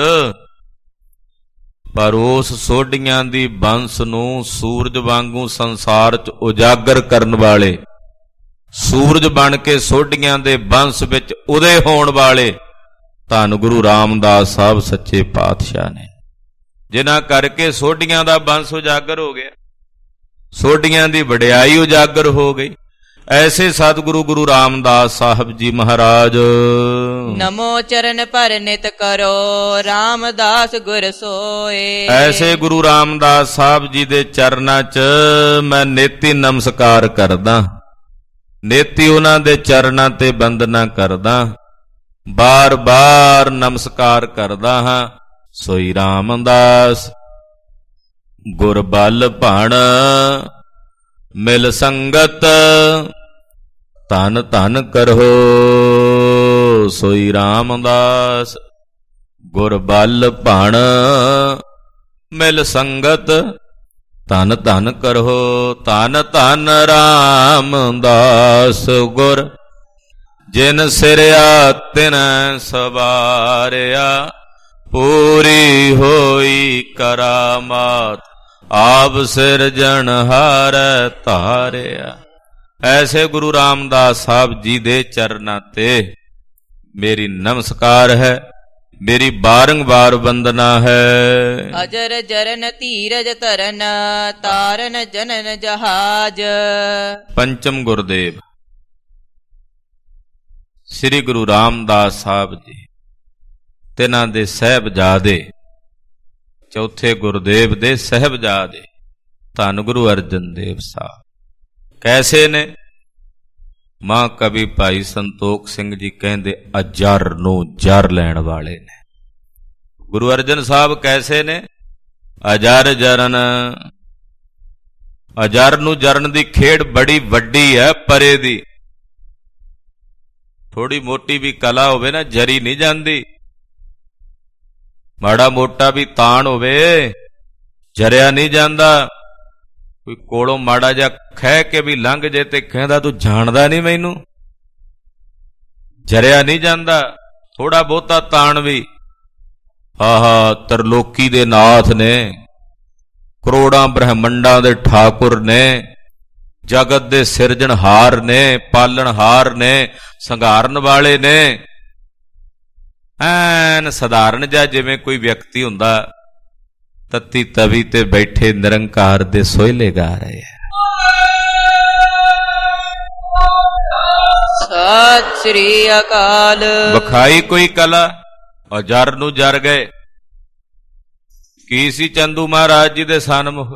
ਪਰ ਉਸ ਸੋਢੀਆਂ ਦੀ ਬੰਸ ਨੂੰ ਸੂਰਜ ਵਾਂਗੂ ਸੰਸਾਰ 'ਚ ਉਜਾਗਰ ਕਰਨ ਵਾਲੇ, ਸੂਰਜ ਬਣ ਕੇ ਸੋਢੀਆਂ ਦੇ ਬੰਸ ਵਿੱਚ ਉਦੇ ਹੋਣ ਵਾਲੇ ਧੰਨ ਗੁਰੂ ਰਾਮਦਾਸ ਸਾਹਿਬ ਸੱਚੇ ਪਾਤਸ਼ਾਹ ਨੇ, ਜਿਨ੍ਹਾਂ ਕਰਕੇ ਸੋਢੀਆਂ ਦਾ ਬੰਸ ਉਜਾਗਰ ਹੋ ਗਿਆ, ਸੋਢੀਆਂ ਦੀ ਵਡਿਆਈ ਉਜਾਗਰ ਹੋ ਗਈ। ਐਸੇ ਸਤਿਗੁਰੂ ਗੁਰੂ ਰਾਮਦਾਸ ਸਾਹਿਬ ਜੀ ਮਹਾਰਾਜ। ਨਮੋ ਚਰਨ ਪਰ ਨਿਤ ਕਰੋ ਰਾਮਦਾਸ ਗੁਰ ਸੋਏ। ਐਸੇ ਗੁਰੂ ਰਾਮਦਾਸ ਸਾਹਿਬ ਜੀ ਦੇ ਚਰਨਾਂ 'ਚ ਮੈਂ ਨੇਤੀ ਨਮਸਕਾਰ ਕਰਦਾ, ਨੇਤੀ ਉਹਨਾਂ ਦੇ ਚਰਨਾਂ ਤੇ ਬੰਦਨਾ ਕਰਦਾ, ਬਾਰ ਬਾਰ ਨਮਸਕਾਰ ਕਰਦਾ ਹਾਂ। ਸੋਈ ਰਾਮਦਾਸ ਗੁਰ ਬਲ ਭਣ ਮਿਲ ਸੰਗਤ, ਧਨ ਧਨ ਕਰੋ। ਸੋਈ ਰਾਮਦਾਸ ਗੁਰ ਬਲ ਭਣ ਮਿਲ ਸੰਗਤ, ਧਨ ਧਨ ਕਰੋ। ਧਨ ਧਨ ਰਾਮਦਾਸ ਗੁਰ ਜਿਨ ਸਿਰਿਆ ਤਿਨ ਸਵਾਰਿਆ, ਪੂਰੀ ਹੋਈ ਕਰਾਮਾਤ ਆਪ ਸਿਰਜਣਹਾਰ ਧਾਰਿਆ। ਐਸੇ ਗੁਰੂ ਰਾਮਦਾਸ ਸਾਹਿਬ ਜੀ ਦੇ ਚਰਨਾਂ ਤੇ ਮੇਰੀ ਨਮਸਕਾਰ ਹੈ, ਮੇਰੀ ਬਾਰੰਬਾਰ ਵੰਦਨਾ ਹੈ। ਅਜਰ ਜਰਨ ਧੀਰਜ ਧਰਨ, ਤਾਰਨ ਜਨਨ ਜਹਾਜ। ਪੰਚਮ ਗੁਰਦੇਵ ਸ੍ਰੀ ਗੁਰੂ ਰਾਮਦਾਸ ਸਾਹਿਬ ਜੀ, ਤਿਨਾਂ ਦੇ ਸਹਿਬਜ਼ਾਦੇ, ਚੌਥੇ ਗੁਰਦੇਵ ਦੇ ਸਹਿਬਜ਼ਾਦੇ ਧੰਨ ਗੁਰੂ ਅਰਜਨ ਦੇਵ ਸਾਹਿਬ ਕੈਸੇ ਨੇ? ਮਾਂ ਕਵੀ ਭਾਈ ਸੰਤੋਖ ਸਿੰਘ ਜੀ ਕਹਿੰਦੇ ਅਜਰ ਨੂੰ ਜਰ ਲੈਣ ਵਾਲੇ ਨੇ। ਗੁਰੂ ਅਰਜਨ ਸਾਹਿਬ ਕੈਸੇ ਨੇ? ਅਜਰ ਜਰਨ। ਅਜਰ ਨੂੰ ਜਰਨ ਦੀ ਖੇਡ ਬੜੀ ਵੱਡੀ ਹੈ, ਪਰੇ ਦੀ। ਥੋੜੀ ਮੋਟੀ ਵੀ ਕਲਾ ਹੋਵੇ ਨਾ, ਜਰੀ ਨਹੀਂ ਜਾਂਦੀ। ਮਾੜਾ ਮੋਟਾ ਵੀ ਤਾਣ ਹੋਵੇ, ਜਰਿਆ ਨਹੀਂ ਜਾਂਦਾ। ਕੋਈ ਕੋਲੋਂ ਮਾੜਾ ਜਿਹਾ ਖਹਿ ਕੇ ਵੀ ਲੰਘ ਜੇ ਤੇ ਕਹਿੰਦਾ ਤੂੰ ਜਾਣਦਾ ਨਹੀਂ ਮੈਨੂੰ, ਜਰਿਆ ਨਹੀਂ ਜਾਂਦਾ। ਥੋੜਾ ਬਹੁਤਾ ਤਾਣ ਵੀ। ਆਹਾ ਤਰਲੋਕੀ ਦੇ ਨਾਥ ਨੇ, ਕਰੋੜਾਂ ਬ੍ਰਹਮੰਡਾਂ ਦੇ ਠਾਕੁਰ ਨੇ, ਜਗਤ ਦੇ ਸਿਰਜਣਹਾਰ ਨੇ, ਪਾਲਣਹਾਰ ਨੇ, ਸੰਘਾਰਨ ਵਾਲੇ ਨੇ। ਐਨ ਸਧਾਰਨ ਜਿਹਾ ਜਿਵੇਂ ਕੋਈ ਵਿਅਕਤੀ ਹੁੰਦਾ, ਤੱਤੀ ਤਵੀ ਤੇ ਬੈਠੇ ਨਿਰੰਕਾਰ ਦੇ ਸੋਹਿਲੇ ਗਾ ਰਹੇ ਹੈ। ਸਤਿ ਸ੍ਰੀ ਅਕਾਲ। ਵਿਖਾਈ ਕੋਈ ਕਲਾ, ਔਰ ਜਰ ਨੂੰ ਜਰ ਗਏ। ਕੀ ਸੀ ਚੰਦੂ ਮਹਾਰਾਜ ਜੀ ਦੇ ਸਨਮੁਖ?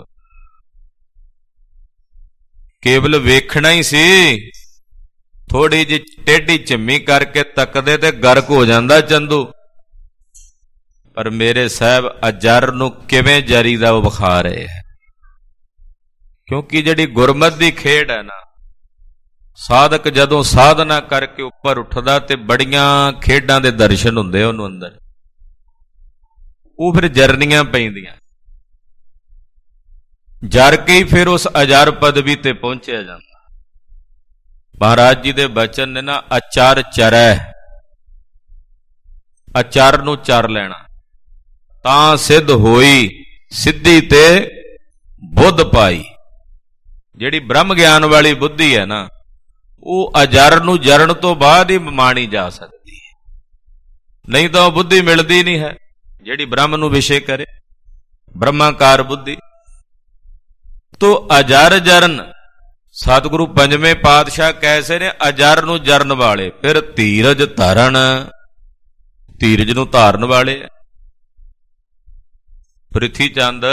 ਕੇਵਲ ਵੇਖਣਾ ਹੀ ਸੀ। ਥੋੜੀ ਜਿਹੀ ਟੇਢੀ ਝੰਮੀ ਕਰਕੇ ਤੱਕਦੇ ਤੇ ਗਰਕ ਹੋ ਜਾਂਦਾ ਚੰਦੂ। ਪਰ ਮੇਰੇ ਸਾਹਿਬ ਅਜਰ ਨੂੰ ਕਿਵੇਂ ਜਰੀ ਦਾ ਉਹ ਵਿਖਾ ਰਹੇ ਹੈ। ਕਿਉਂਕਿ ਜਿਹੜੀ ਗੁਰਮਤ ਦੀ ਖੇਡ ਹੈ ਨਾ, ਸਾਧਕ ਜਦੋਂ ਸਾਧਨਾ ਕਰਕੇ ਉੱਪਰ ਉੱਠਦਾ ਤੇ ਬੜੀਆਂ ਖੇਡਾਂ ਦੇ ਦਰਸ਼ਨ ਹੁੰਦੇ ਉਹਨੂੰ ਅੰਦਰ, ਉਹ ਫਿਰ ਜਰਨੀਆਂ ਪੈਂਦੀਆਂ, ਜਰ ਕੇ ਹੀ ਫਿਰ ਉਸ ਅਜਰ ਪਦਵੀ ਤੇ ਪਹੁੰਚਿਆ ਜਾਂਦਾ। ਮਹਾਰਾਜ ਜੀ ਦੇ ਬਚਨ ਨੇ ਨਾ, ਅਚਰ ਚਰੈ, ਅਚਰ ਨੂੰ ਚਰ ਲੈਣਾ ਤਾਂ ਸਿੱਧ ਹੋਈ, ਸਿੱਧੀ ਤੇ ਬੁੱਧ ਪਾਈ। ਜਿਹੜੀ ਬ੍ਰਹਮ ਗਿਆਨ ਵਾਲੀ ਬੁੱਧੀ ਹੈ ਨਾ, ਉਹ ਅਜਰ ਨੂੰ ਜਰਨ ਤੋਂ ਬਾਅਦ ਹੀ ਮਾਣੀ ਜਾ ਸਕਦੀ ਹੈ, ਨਹੀਂ ਤਾਂ ਉਹ ਬੁੱਧੀ ਮਿਲਦੀ ਨਹੀਂ ਹੈ ਜਿਹੜੀ ਬ੍ਰਹਮ ਨੂੰ ਵਿਸ਼ੇ ਕਰੇ, ਬ੍ਰਹਮਾਕਾਰ ਬੁੱਧੀ। ਤੋ ਅਜਰ ਜਰਨ ਸਤਿਗੁਰੂ ਪੰਜਵੇਂ ਪਾਤਸ਼ਾਹ ਕੈਸੇ ਨੇ, ਅਜਰ ਨੂੰ ਜਰਨ ਵਾਲੇ, ਫਿਰ ਧੀਰਜ ਧਰਨ, ਧੀਰਜ ਨੂੰ ਧਾਰਨ ਵਾਲੇ। ਪ੍ਰਿਥੀ ਚੰਦ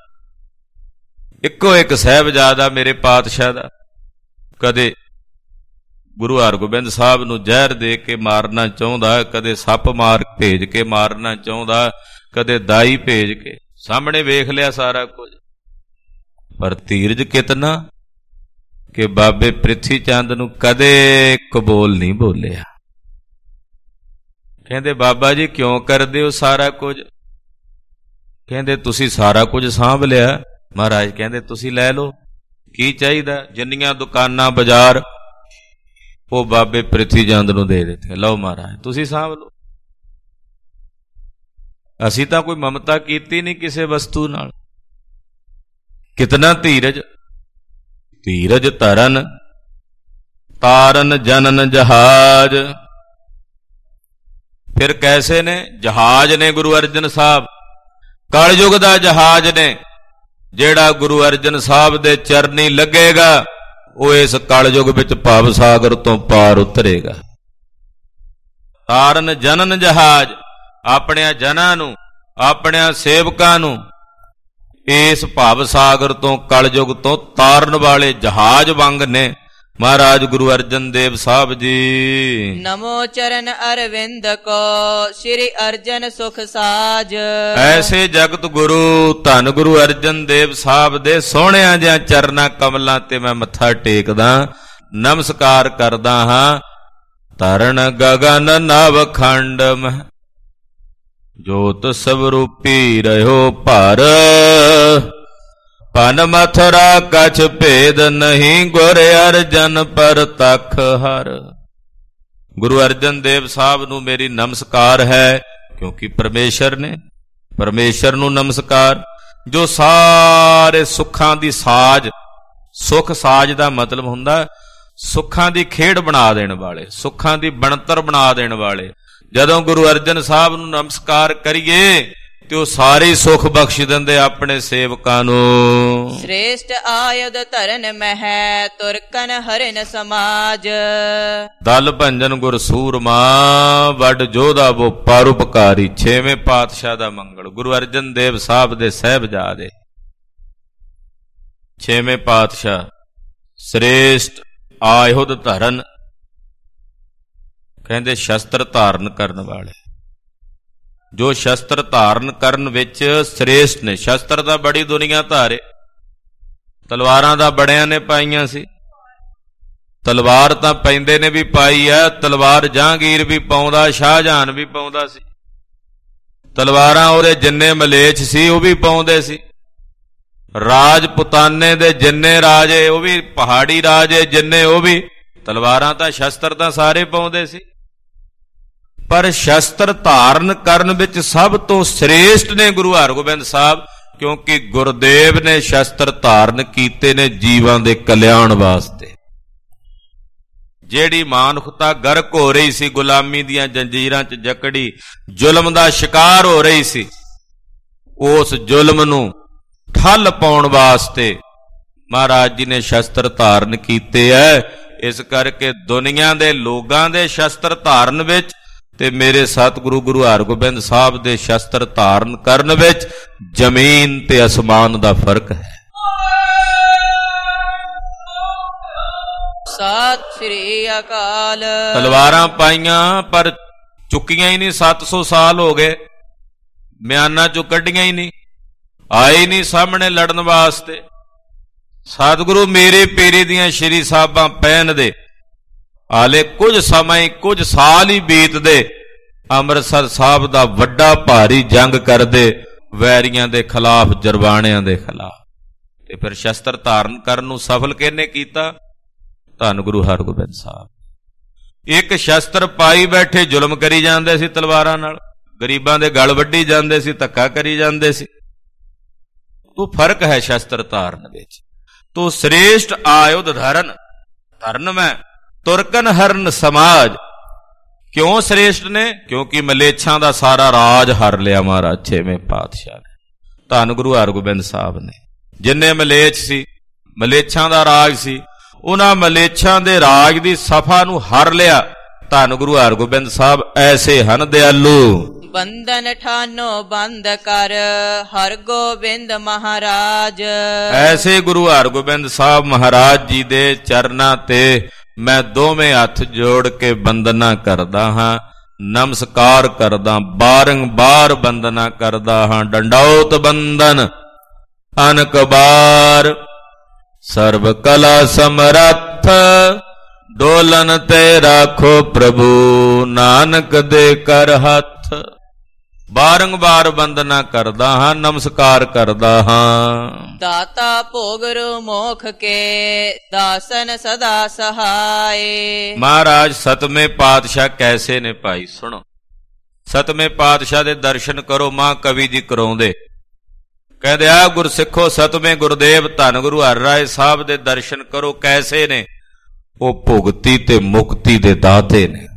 ਇੱਕੋ ਇੱਕ ਸਾਹਿਬਜ਼ਾਦਾ ਮੇਰੇ ਪਾਤਸ਼ਾਹ ਦਾ, ਕਦੇ ਗੁਰੂ ਹਰਗੋਬਿੰਦ ਸਾਹਿਬ ਨੂੰ ਜ਼ਹਿਰ ਦੇ ਕੇ ਮਾਰਨਾ ਚਾਹੁੰਦਾ, ਕਦੇ ਸੱਪ ਮਾਰ ਭੇਜ ਕੇ ਮਾਰਨਾ ਚਾਹੁੰਦਾ, ਕਦੇ ਦਾਈ ਭੇਜ ਕੇ, ਸਾਹਮਣੇ ਵੇਖ ਲਿਆ ਸਾਰਾ ਕੁਝ, ਪਰ ਧੀਰਜ ਕਿਤਨਾ ਕਿ ਬਾਬੇ ਪ੍ਰਿਥੀ ਚੰਦ ਨੂੰ ਕਦੇ ਕਬੂਲ ਨਹੀਂ ਬੋਲਿਆ। ਕਹਿੰਦੇ ਬਾਬਾ ਜੀ ਕਿਉਂ ਕਰਦੇ ਹੋ ਸਾਰਾ ਕੁਝ? ਕਹਿੰਦੇ ਤੁਸੀਂ ਸਾਰਾ ਕੁਝ ਸਾਂਭ ਲਿਆ। ਮਹਾਰਾਜ ਕਹਿੰਦੇ ਤੁਸੀਂ ਲੈ ਲਓ, ਕੀ ਚਾਹੀਦਾ? ਜਿੰਨੀਆਂ ਦੁਕਾਨਾਂ ਬਾਜ਼ਾਰ ਉਹ ਬਾਬੇ ਪ੍ਰਿਥੀ ਚੰਦ ਨੂੰ ਦੇ ਦਿੱਤੇ, ਲਓ ਮਹਾਰਾਜ ਤੁਸੀਂ ਸਾਂਭ ਲਓ। ਅਸੀਂ ਤਾਂ ਕੋਈ ਮਮਤਾ ਕੀਤੀ ਨਹੀਂ ਕਿਸੇ ਵਸਤੂ ਨਾਲ। ਕਿਤਨਾ ਧੀਰਜ, ਧੀਰਜ ਧਰਨ ਤਾਰਨ ਜਨਨ ਜਹਾਜ। ਫਿਰ ਕੈਸੇ ਨੇ? ਜਹਾਜ ਨੇ ਗੁਰੂ ਅਰਜਨ ਸਾਹਿਬ, ਕਲਯੁਗ ਦਾ ਜਹਾਜ ਨੇ। ਜਿਹੜਾ ਗੁਰੂ ਅਰਜਨ ਸਾਹਿਬ ਦੇ ਚਰਨੀ ਲੱਗੇਗਾ ਉਹ ਇਸ ਕਲਯੁਗ ਵਿੱਚ ਭਵ ਸਾਗਰ ਤੋਂ ਪਾਰ ਉਤਰੇਗਾ। ਤਾਰਨ ਜਨਨ ਜਹਾਜ, ਆਪਣਿਆਂ ਜਨਾਂ ਨੂੰ, ਆਪਣਿਆਂ ਸੇਵਕਾਂ ਨੂੰ ਇਸ ਭਵ ਸਾਗਰ ਤੋਂ, ਕਲਯੁਗ ਤੋਂ ਤਾਰਨ ਵਾਲੇ ਜਹਾਜ ਵਾਂਗ ਨੇ ਮਹਾਰਾਜ ਗੁਰੂ ਅਰਜਨ ਦੇਵ ਸਾਹਿਬ ਜੀ। ਨਮੋ ਚਰਨ ਅਰਵਿੰਦ ਕੋ ਸ਼੍ਰੀ ਅਰਜਨ ਸੁਖ ਸਾਜ। ਐਸੇ ਜਗਤ ਗੁਰੂ ਧੰਨ ਗੁਰੂ ਅਰਜਨ ਦੇਵ ਸਾਹਿਬ ਦੇ ਸੋਹਣਿਆਂ ਜਿਹਾਂ ਚਰਨਾਂ ਕਮਲਾਂ ਤੇ ਮੈਂ ਮੱਥਾ ਟੇਕਦਾ, ਨਮਸਕਾਰ ਕਰਦਾ ਹਾਂ। ਧਰਨ ਗਗਨ ਨਵ ਖੰਡ ਮਹਿ ਜੋਤ ਸਵਰੂਪੀ ਰਹਿਓ ਭਰ। ਪਨ ਮਥੁਰਾ ਕਛ ਭੇਦ ਨਹੀਂ, ਗੁਰ ਅਰਜਨ ਪਰ ਤਖ ਹਰ। ਗੁਰੂ ਅਰਜਨ ਦੇਵ ਸਾਹਿਬ ਨੂੰ ਮੇਰੀ ਨਮਸਕਾਰ ਹੈ, ਕਿਉਂਕਿ ਪਰਮੇਸ਼ਰ ਨੇ, ਪਰਮੇਸ਼ਰ ਨੂੰ ਨਮਸਕਾਰ ਜੋ ਸਾਰੇ ਸੁੱਖਾਂ ਦੀ ਸਾਜ, ਸੁੱਖ ਸਾਜ ਦਾ ਮਤਲਬ ਹੁੰਦਾ ਸੁੱਖਾਂ ਦੀ ਖੇਡ ਬਣਾ ਦੇਣ ਵਾਲੇ, ਸੁੱਖਾਂ ਦੀ ਬਣਤਰ ਬਣਾ ਦੇਣ ਵਾਲੇ। ਜਦੋਂ ਗੁਰੂ ਅਰਜਨ ਸਾਹਿਬ ਨੂੰ ਨਮਸਕਾਰ ਕਰੀਏ ਤੇ ਉਹ ਸਾਰੇ ਸੁੱਖ ਬਖਸ਼ ਦਿੰਦੇ ਆਪਣੇ ਸੇਵਕਾਂ ਨੂੰ। ਸ੍ਰੇਸ਼ਟ ਆਯੁਧ ਧਰਨ ਮਹਿ ਤੁਰਕਨ ਹਰਿਨ ਸਮਾਜ। ਦਲ ਭੰਜਨ ਗੁਰ ਸੂਰਮਾ ਵੱਡ ਜੋਧਾ ਵੋ ਪਰਉਪਕਾਰੀ। ਛੇਵੇਂ ਪਾਤਸ਼ਾਹ ਦਾ ਮੰਗਲ, ਗੁਰੂ ਅਰਜਨ ਦੇਵ ਸਾਹਿਬ ਦੇ ਸਾਹਿਬਜ਼ਾਦੇ ਛੇਵੇਂ ਪਾਤਸ਼ਾਹ। ਸ੍ਰੇਸ਼ਟ ਆਯੁਧ ਧਰਨ, ਕਹਿੰਦੇ ਸ਼ਸਤਰ ਧਾਰਨ ਕਰਨ ਵਾਲੇ, ਜੋ ਸ਼ਸਤਰ ਧਾਰਨ ਕਰਨ ਵਿੱਚ ਸ੍ਰੇਸ਼ਟ ਨੇ। ਸ਼ਸਤਰ ਤਾਂ ਬੜੀ ਦੁਨੀਆ ਧਾਰੇ, ਤਲਵਾਰਾਂ ਦਾ ਬੜਿਆਂ ਨੇ ਪਾਈਆਂ ਸੀ, ਤਲਵਾਰ ਤਾਂ ਪੈਂਦੇ ਨੇ ਵੀ ਪਾਈ ਆ, ਤਲਵਾਰ ਜਹਾਂਗੀਰ ਵੀ ਪਾਉਂਦਾ, ਸ਼ਾਹਜਹਾਨ ਵੀ ਪਾਉਂਦਾ ਸੀ, ਤਲਵਾਰਾਂ ਉਹਦੇ ਜਿੰਨੇ ਮਲੇਛ ਸੀ ਉਹ ਵੀ ਪਾਉਂਦੇ ਸੀ, ਰਾਜਪੁਤਾਨੇ ਦੇ ਜਿੰਨੇ ਰਾਜੇ ਉਹ ਵੀ, ਪਹਾੜੀ ਰਾਜੇ ਜਿੰਨੇ ਉਹ ਵੀ, ਤਲਵਾਰਾਂ ਤਾਂ ਸ਼ਸਤਰ ਤਾਂ ਸਾਰੇ ਪਾਉਂਦੇ ਸੀ। ਪਰ ਸ਼ਸਤਰ ਧਾਰਨ ਕਰਨ ਵਿੱਚ ਸਭ ਤੋਂ ਸ੍ਰੇਸ਼ਟ ਨੇ ਗੁਰੂ ਹਰਗੋਬਿੰਦ ਸਾਹਿਬ, ਕਿਉਂਕਿ ਗੁਰਦੇਵ ਨੇ ਸ਼ਸਤਰ ਧਾਰਨ ਕੀਤੇ ਨੇ ਜੀਵਾਂ ਦੇ ਕਲਿਆਣ ਵਾਸਤੇ। ਜਿਹੜੀ ਮਾਨੁਖਤਾ ਗਰਕ ਹੋ ਰਹੀ ਸੀ, ਗੁਲਾਮੀ ਦੀਆਂ ਜੰਜੀਰਾਂ 'ਚ ਜਕੜੀ, ਜ਼ੁਲਮ ਦਾ ਸ਼ਿਕਾਰ ਹੋ ਰਹੀ ਸੀ, ਉਸ ਜ਼ੁਲਮ ਨੂੰ ਠੱਲ ਪਾਉਣ ਵਾਸਤੇ ਮਹਾਰਾਜ ਜੀ ਨੇ ਸ਼ਸਤਰ ਧਾਰਨ ਕੀਤੇ ਐ। ਇਸ ਕਰਕੇ ਦੁਨੀਆ ਦੇ ਲੋਕਾਂ ਦੇ ਸ਼ਸਤਰ ਧਾਰਨ ਵਿੱਚ ਤੇ ਮੇਰੇ ਸਤਿਗੁਰੂ ਗੁਰੂ ਹਰਗੋਬਿੰਦ ਸਾਹਿਬ ਦੇ ਸ਼ਸਤਰ ਧਾਰਨ ਕਰਨ ਵਿੱਚ ਜ਼ਮੀਨ ਤੇ ਅਸਮਾਨ ਦਾ ਫਰਕ ਹੈ। ਸਤਿ ਸ੍ਰੀ ਅਕਾਲ। ਤਲਵਾਰਾਂ ਪਾਈਆਂ ਪਰ ਚੁੱਕੀਆਂ ਹੀ ਨਹੀਂ, ਸੱਤ ਸੌ ਸਾਲ ਹੋ ਗਏ। ਮਿਆਨਾਂ ਚੋਂ ਕੱਢੀਆਂ ਹੀ ਨਹੀਂ, ਆਏ ਨਹੀਂ ਸਾਹਮਣੇ ਲੜਨ ਵਾਸਤੇ। ਸਤਿਗੁਰੂ ਮੇਰੇ ਪੇਰੇ ਦੀਆਂ ਸ਼੍ਰੀ ਸਾਹਿਬਾਂ ਪਹਿਨਦੇ, ਹਾਲੇ ਕੁਝ ਸਮਾਂ ਹੀ, ਕੁਝ ਸਾਲ ਹੀ ਬੀਤਦੇ, ਅੰਮ੍ਰਿਤਸਰ ਸਾਹਿਬ ਦਾ ਵੱਡਾ ਭਾਰੀ ਜੰਗ ਕਰਦੇ ਵੈਰੀਆਂ ਦੇ ਖਿਲਾਫ, ਜਰਵਾਣਿਆਂ ਦੇ ਖਿਲਾਫ। ਤੇ ਫਿਰ ਸ਼ਸਤਰ ਧਾਰਨ ਕਰਨ ਨੂੰ ਸਫਲ ਕਿਹਨੇ ਕੀਤਾ? ਧੰਨ ਗੁਰੂ ਹਰਗੋਬਿੰਦ ਸਾਹਿਬ। ਇੱਕ ਸ਼ਸਤਰ ਪਾਈ ਬੈਠੇ ਜ਼ੁਲਮ ਕਰੀ ਜਾਂਦੇ ਸੀ ਤਲਵਾਰਾਂ ਨਾਲ, ਗਰੀਬਾਂ ਦੇ ਗਲ ਵੱਢੀ ਜਾਂਦੇ ਸੀ, ਧੱਕਾ ਕਰੀ ਜਾਂਦੇ ਸੀ। ਤੋ ਫਰਕ ਹੈ ਸ਼ਸਤਰ ਧਾਰਨ ਵਿੱਚ। ਤੋ ਸ੍ਰੇਸ਼ਟ ਆਯੁਧ ਧਰਨ ਧਰਨ ਮੈਂ ਤੁਰਕਨ ਹਰਨ ਸਮਾਜ। ਕਿਉਂ ਸ੍ਰੇਸ਼ਟ ਨੇ? ਕਿਉਂਕਿ ਮਲੇਛਾਂ ਦਾ ਸਾਰਾ ਰਾਜ ਹਰ ਲਿਆ ਮਹਾਰਾਜ ਛੇਵੇਂ ਪਾਤਸ਼ਾਹ ਨੇ, ਧੰਨ ਗੁਰੂ ਹਰਗੋਬਿੰਦ ਸਾਹਿਬ ਨੇ। ਜਿੰਨੇ ਮਲੇਛ ਸੀ, ਮਲੇਛਾਂ ਦਾ ਰਾਜ ਸੀ, ਉਹਨਾਂ ਮਲੇਛਾਂ ਦੇ ਰਾਜ ਦੀ ਸਫਾ ਨੂੰ ਹਰ ਲਿਆ ਧੰਨ ਗੁਰੂ ਹਰਗੋਬਿੰਦ ਸਾਹਿਬ। ਐਸੇ ਹਨ ਦਿਆਲੂ। ਬੰਧਨ ਠਾਨੋ ਬੰਦ ਕਰ ਹਰਗੋਬਿੰਦ ਮਹਾਰਾਜ। ਐਸੇ ਗੁਰੂ ਹਰਗੋਬਿੰਦ ਸਾਹਿਬ ਮਹਾਰਾਜ ਜੀ ਦੇ ਚਰਨਾਂ ਤੇ ਮੈਂ ਦੋਵੇਂ ਹੱਥ ਜੋੜ ਕੇ ਬੰਦਨਾ ਕਰਦਾ ਹਾਂ, ਨਮਸਕਾਰ ਕਰਦਾ, ਬਾਰੰਬਾਰ ਬੰਦਨਾ ਕਰਦਾ ਹਾਂ। ਡੰਡੌਤ ਬੰਦਨ ਅਨਕ ਬਾਰ, ਸਰਬ ਕਲਾ ਸਮਰੱਥ ਡੋਲਨ ਤੇ ਰਾਖੋ ਪ੍ਰਭੂ, ਨਾਨਕ ਦੇ ਕਰ ਹੱਥ। ਬਾਰੰਬਾਰ ਬੰਦਨਾ ਕਰਦਾ ਹਾਂ, ਨਮਸਕਾਰ ਕਰਦਾ ਹਾਂ। ਦਾਤਾ ਭੋਗਰੁ ਮੋਖ ਕੇ ਦਾਸਨ ਸਦਾ ਸਹਾਏ। ਮਹਾਰਾਜ ਸਤਵੇਂ ਪਾਤਸ਼ਾਹ ਕੈਸੇ ਨੇ ਭਾਈ? ਸੁਣੋ, ਸਤਵੇਂ ਪਾਤਸ਼ਾਹ ਦੇ ਦਰਸ਼ਨ ਕਰੋ। ਮਾਂ ਕਵੀ ਜੀ ਕਰਾਉਂਦੇ, ਕਹਿੰਦੇ ਆ ਗੁਰਸਿੱਖੋ ਸਤਵੇਂ ਗੁਰਦੇਵ ਧੰਨ ਗੁਰੂ ਹਰਿ ਰਾਏ ਸਾਹਿਬ ਦੇ ਦਰਸ਼ਨ ਕਰੋ। ਕੈਸੇ ਨੇ? ਉਹ ਭੁਗਤੀ ਤੇ ਮੁਕਤੀ ਦੇ ਦਾਤੇ ਨੇ।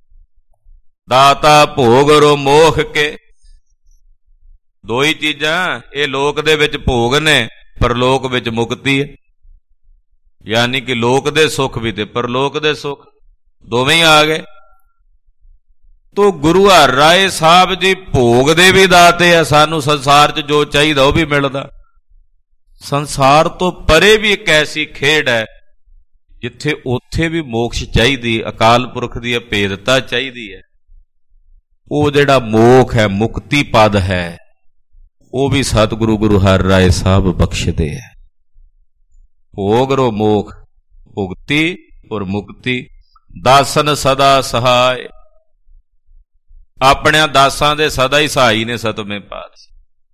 ਦਾਤਾ ਭੋਗਰੁ ਮੋਖ ਕੇ, ਦੋ ਹੀ ਚੀਜ਼ਾਂ, ਇਹ ਲੋਕ ਦੇ ਵਿੱਚ ਭੋਗ ਨੇ, ਪਰਲੋਕ ਵਿੱਚ ਮੁਕਤੀ ਹੈ। ਯਾਨੀ ਕਿ ਲੋਕ ਦੇ ਸੁੱਖ ਵੀ ਤੇ ਪਰਲੋਕ ਦੇ ਸੁੱਖ ਦੋਵੇਂ ਹੀ ਆ ਗਏ। ਤੋ ਗੁਰੂ ਹਰਿ ਰਾਏ ਸਾਹਿਬ ਜੀ ਭੋਗ ਦੇ ਵੀ ਦਾਤੇ ਆ। ਸਾਨੂੰ ਸੰਸਾਰ 'ਚ ਜੋ ਚਾਹੀਦਾ ਉਹ ਵੀ ਮਿਲਦਾ। ਸੰਸਾਰ ਤੋਂ ਪਰੇ ਵੀ ਇੱਕ ਐਸੀ ਖੇਡ ਹੈ ਜਿੱਥੇ ਉੱਥੇ ਵੀ ਮੋਕਸ਼ ਚਾਹੀਦੀ, ਅਕਾਲ ਪੁਰਖ ਦੀ ਅਭੇਦਤਾ ਚਾਹੀਦੀ ਹੈ। ਉਹ ਜਿਹੜਾ ਮੋਖ ਹੈ, ਮੁਕਤੀ ਪਦ ਹੈ, ਉਹ ਵੀ ਸਤਿਗੁਰੂ ਗੁਰੂ ਹਰਿ ਰਾਏ ਸਾਹਿਬ ਬਖਸ਼ਦੇ ਹੈ। ਭੋਗਰੋ ਮੋਖ, ਭੁਗਤੀ ਔਰ ਮੁਕਤੀ। ਦਾਸਨ ਸਦਾ ਸਹਾਇ, ਆਪਣਿਆਂ ਦਾਸਾਂ ਦੇ ਸਦਾ ਹੀ ਸਹਾਈ ਨੇ ਸਤਵੇਂ ਪਾਤਸ਼ਾਹ।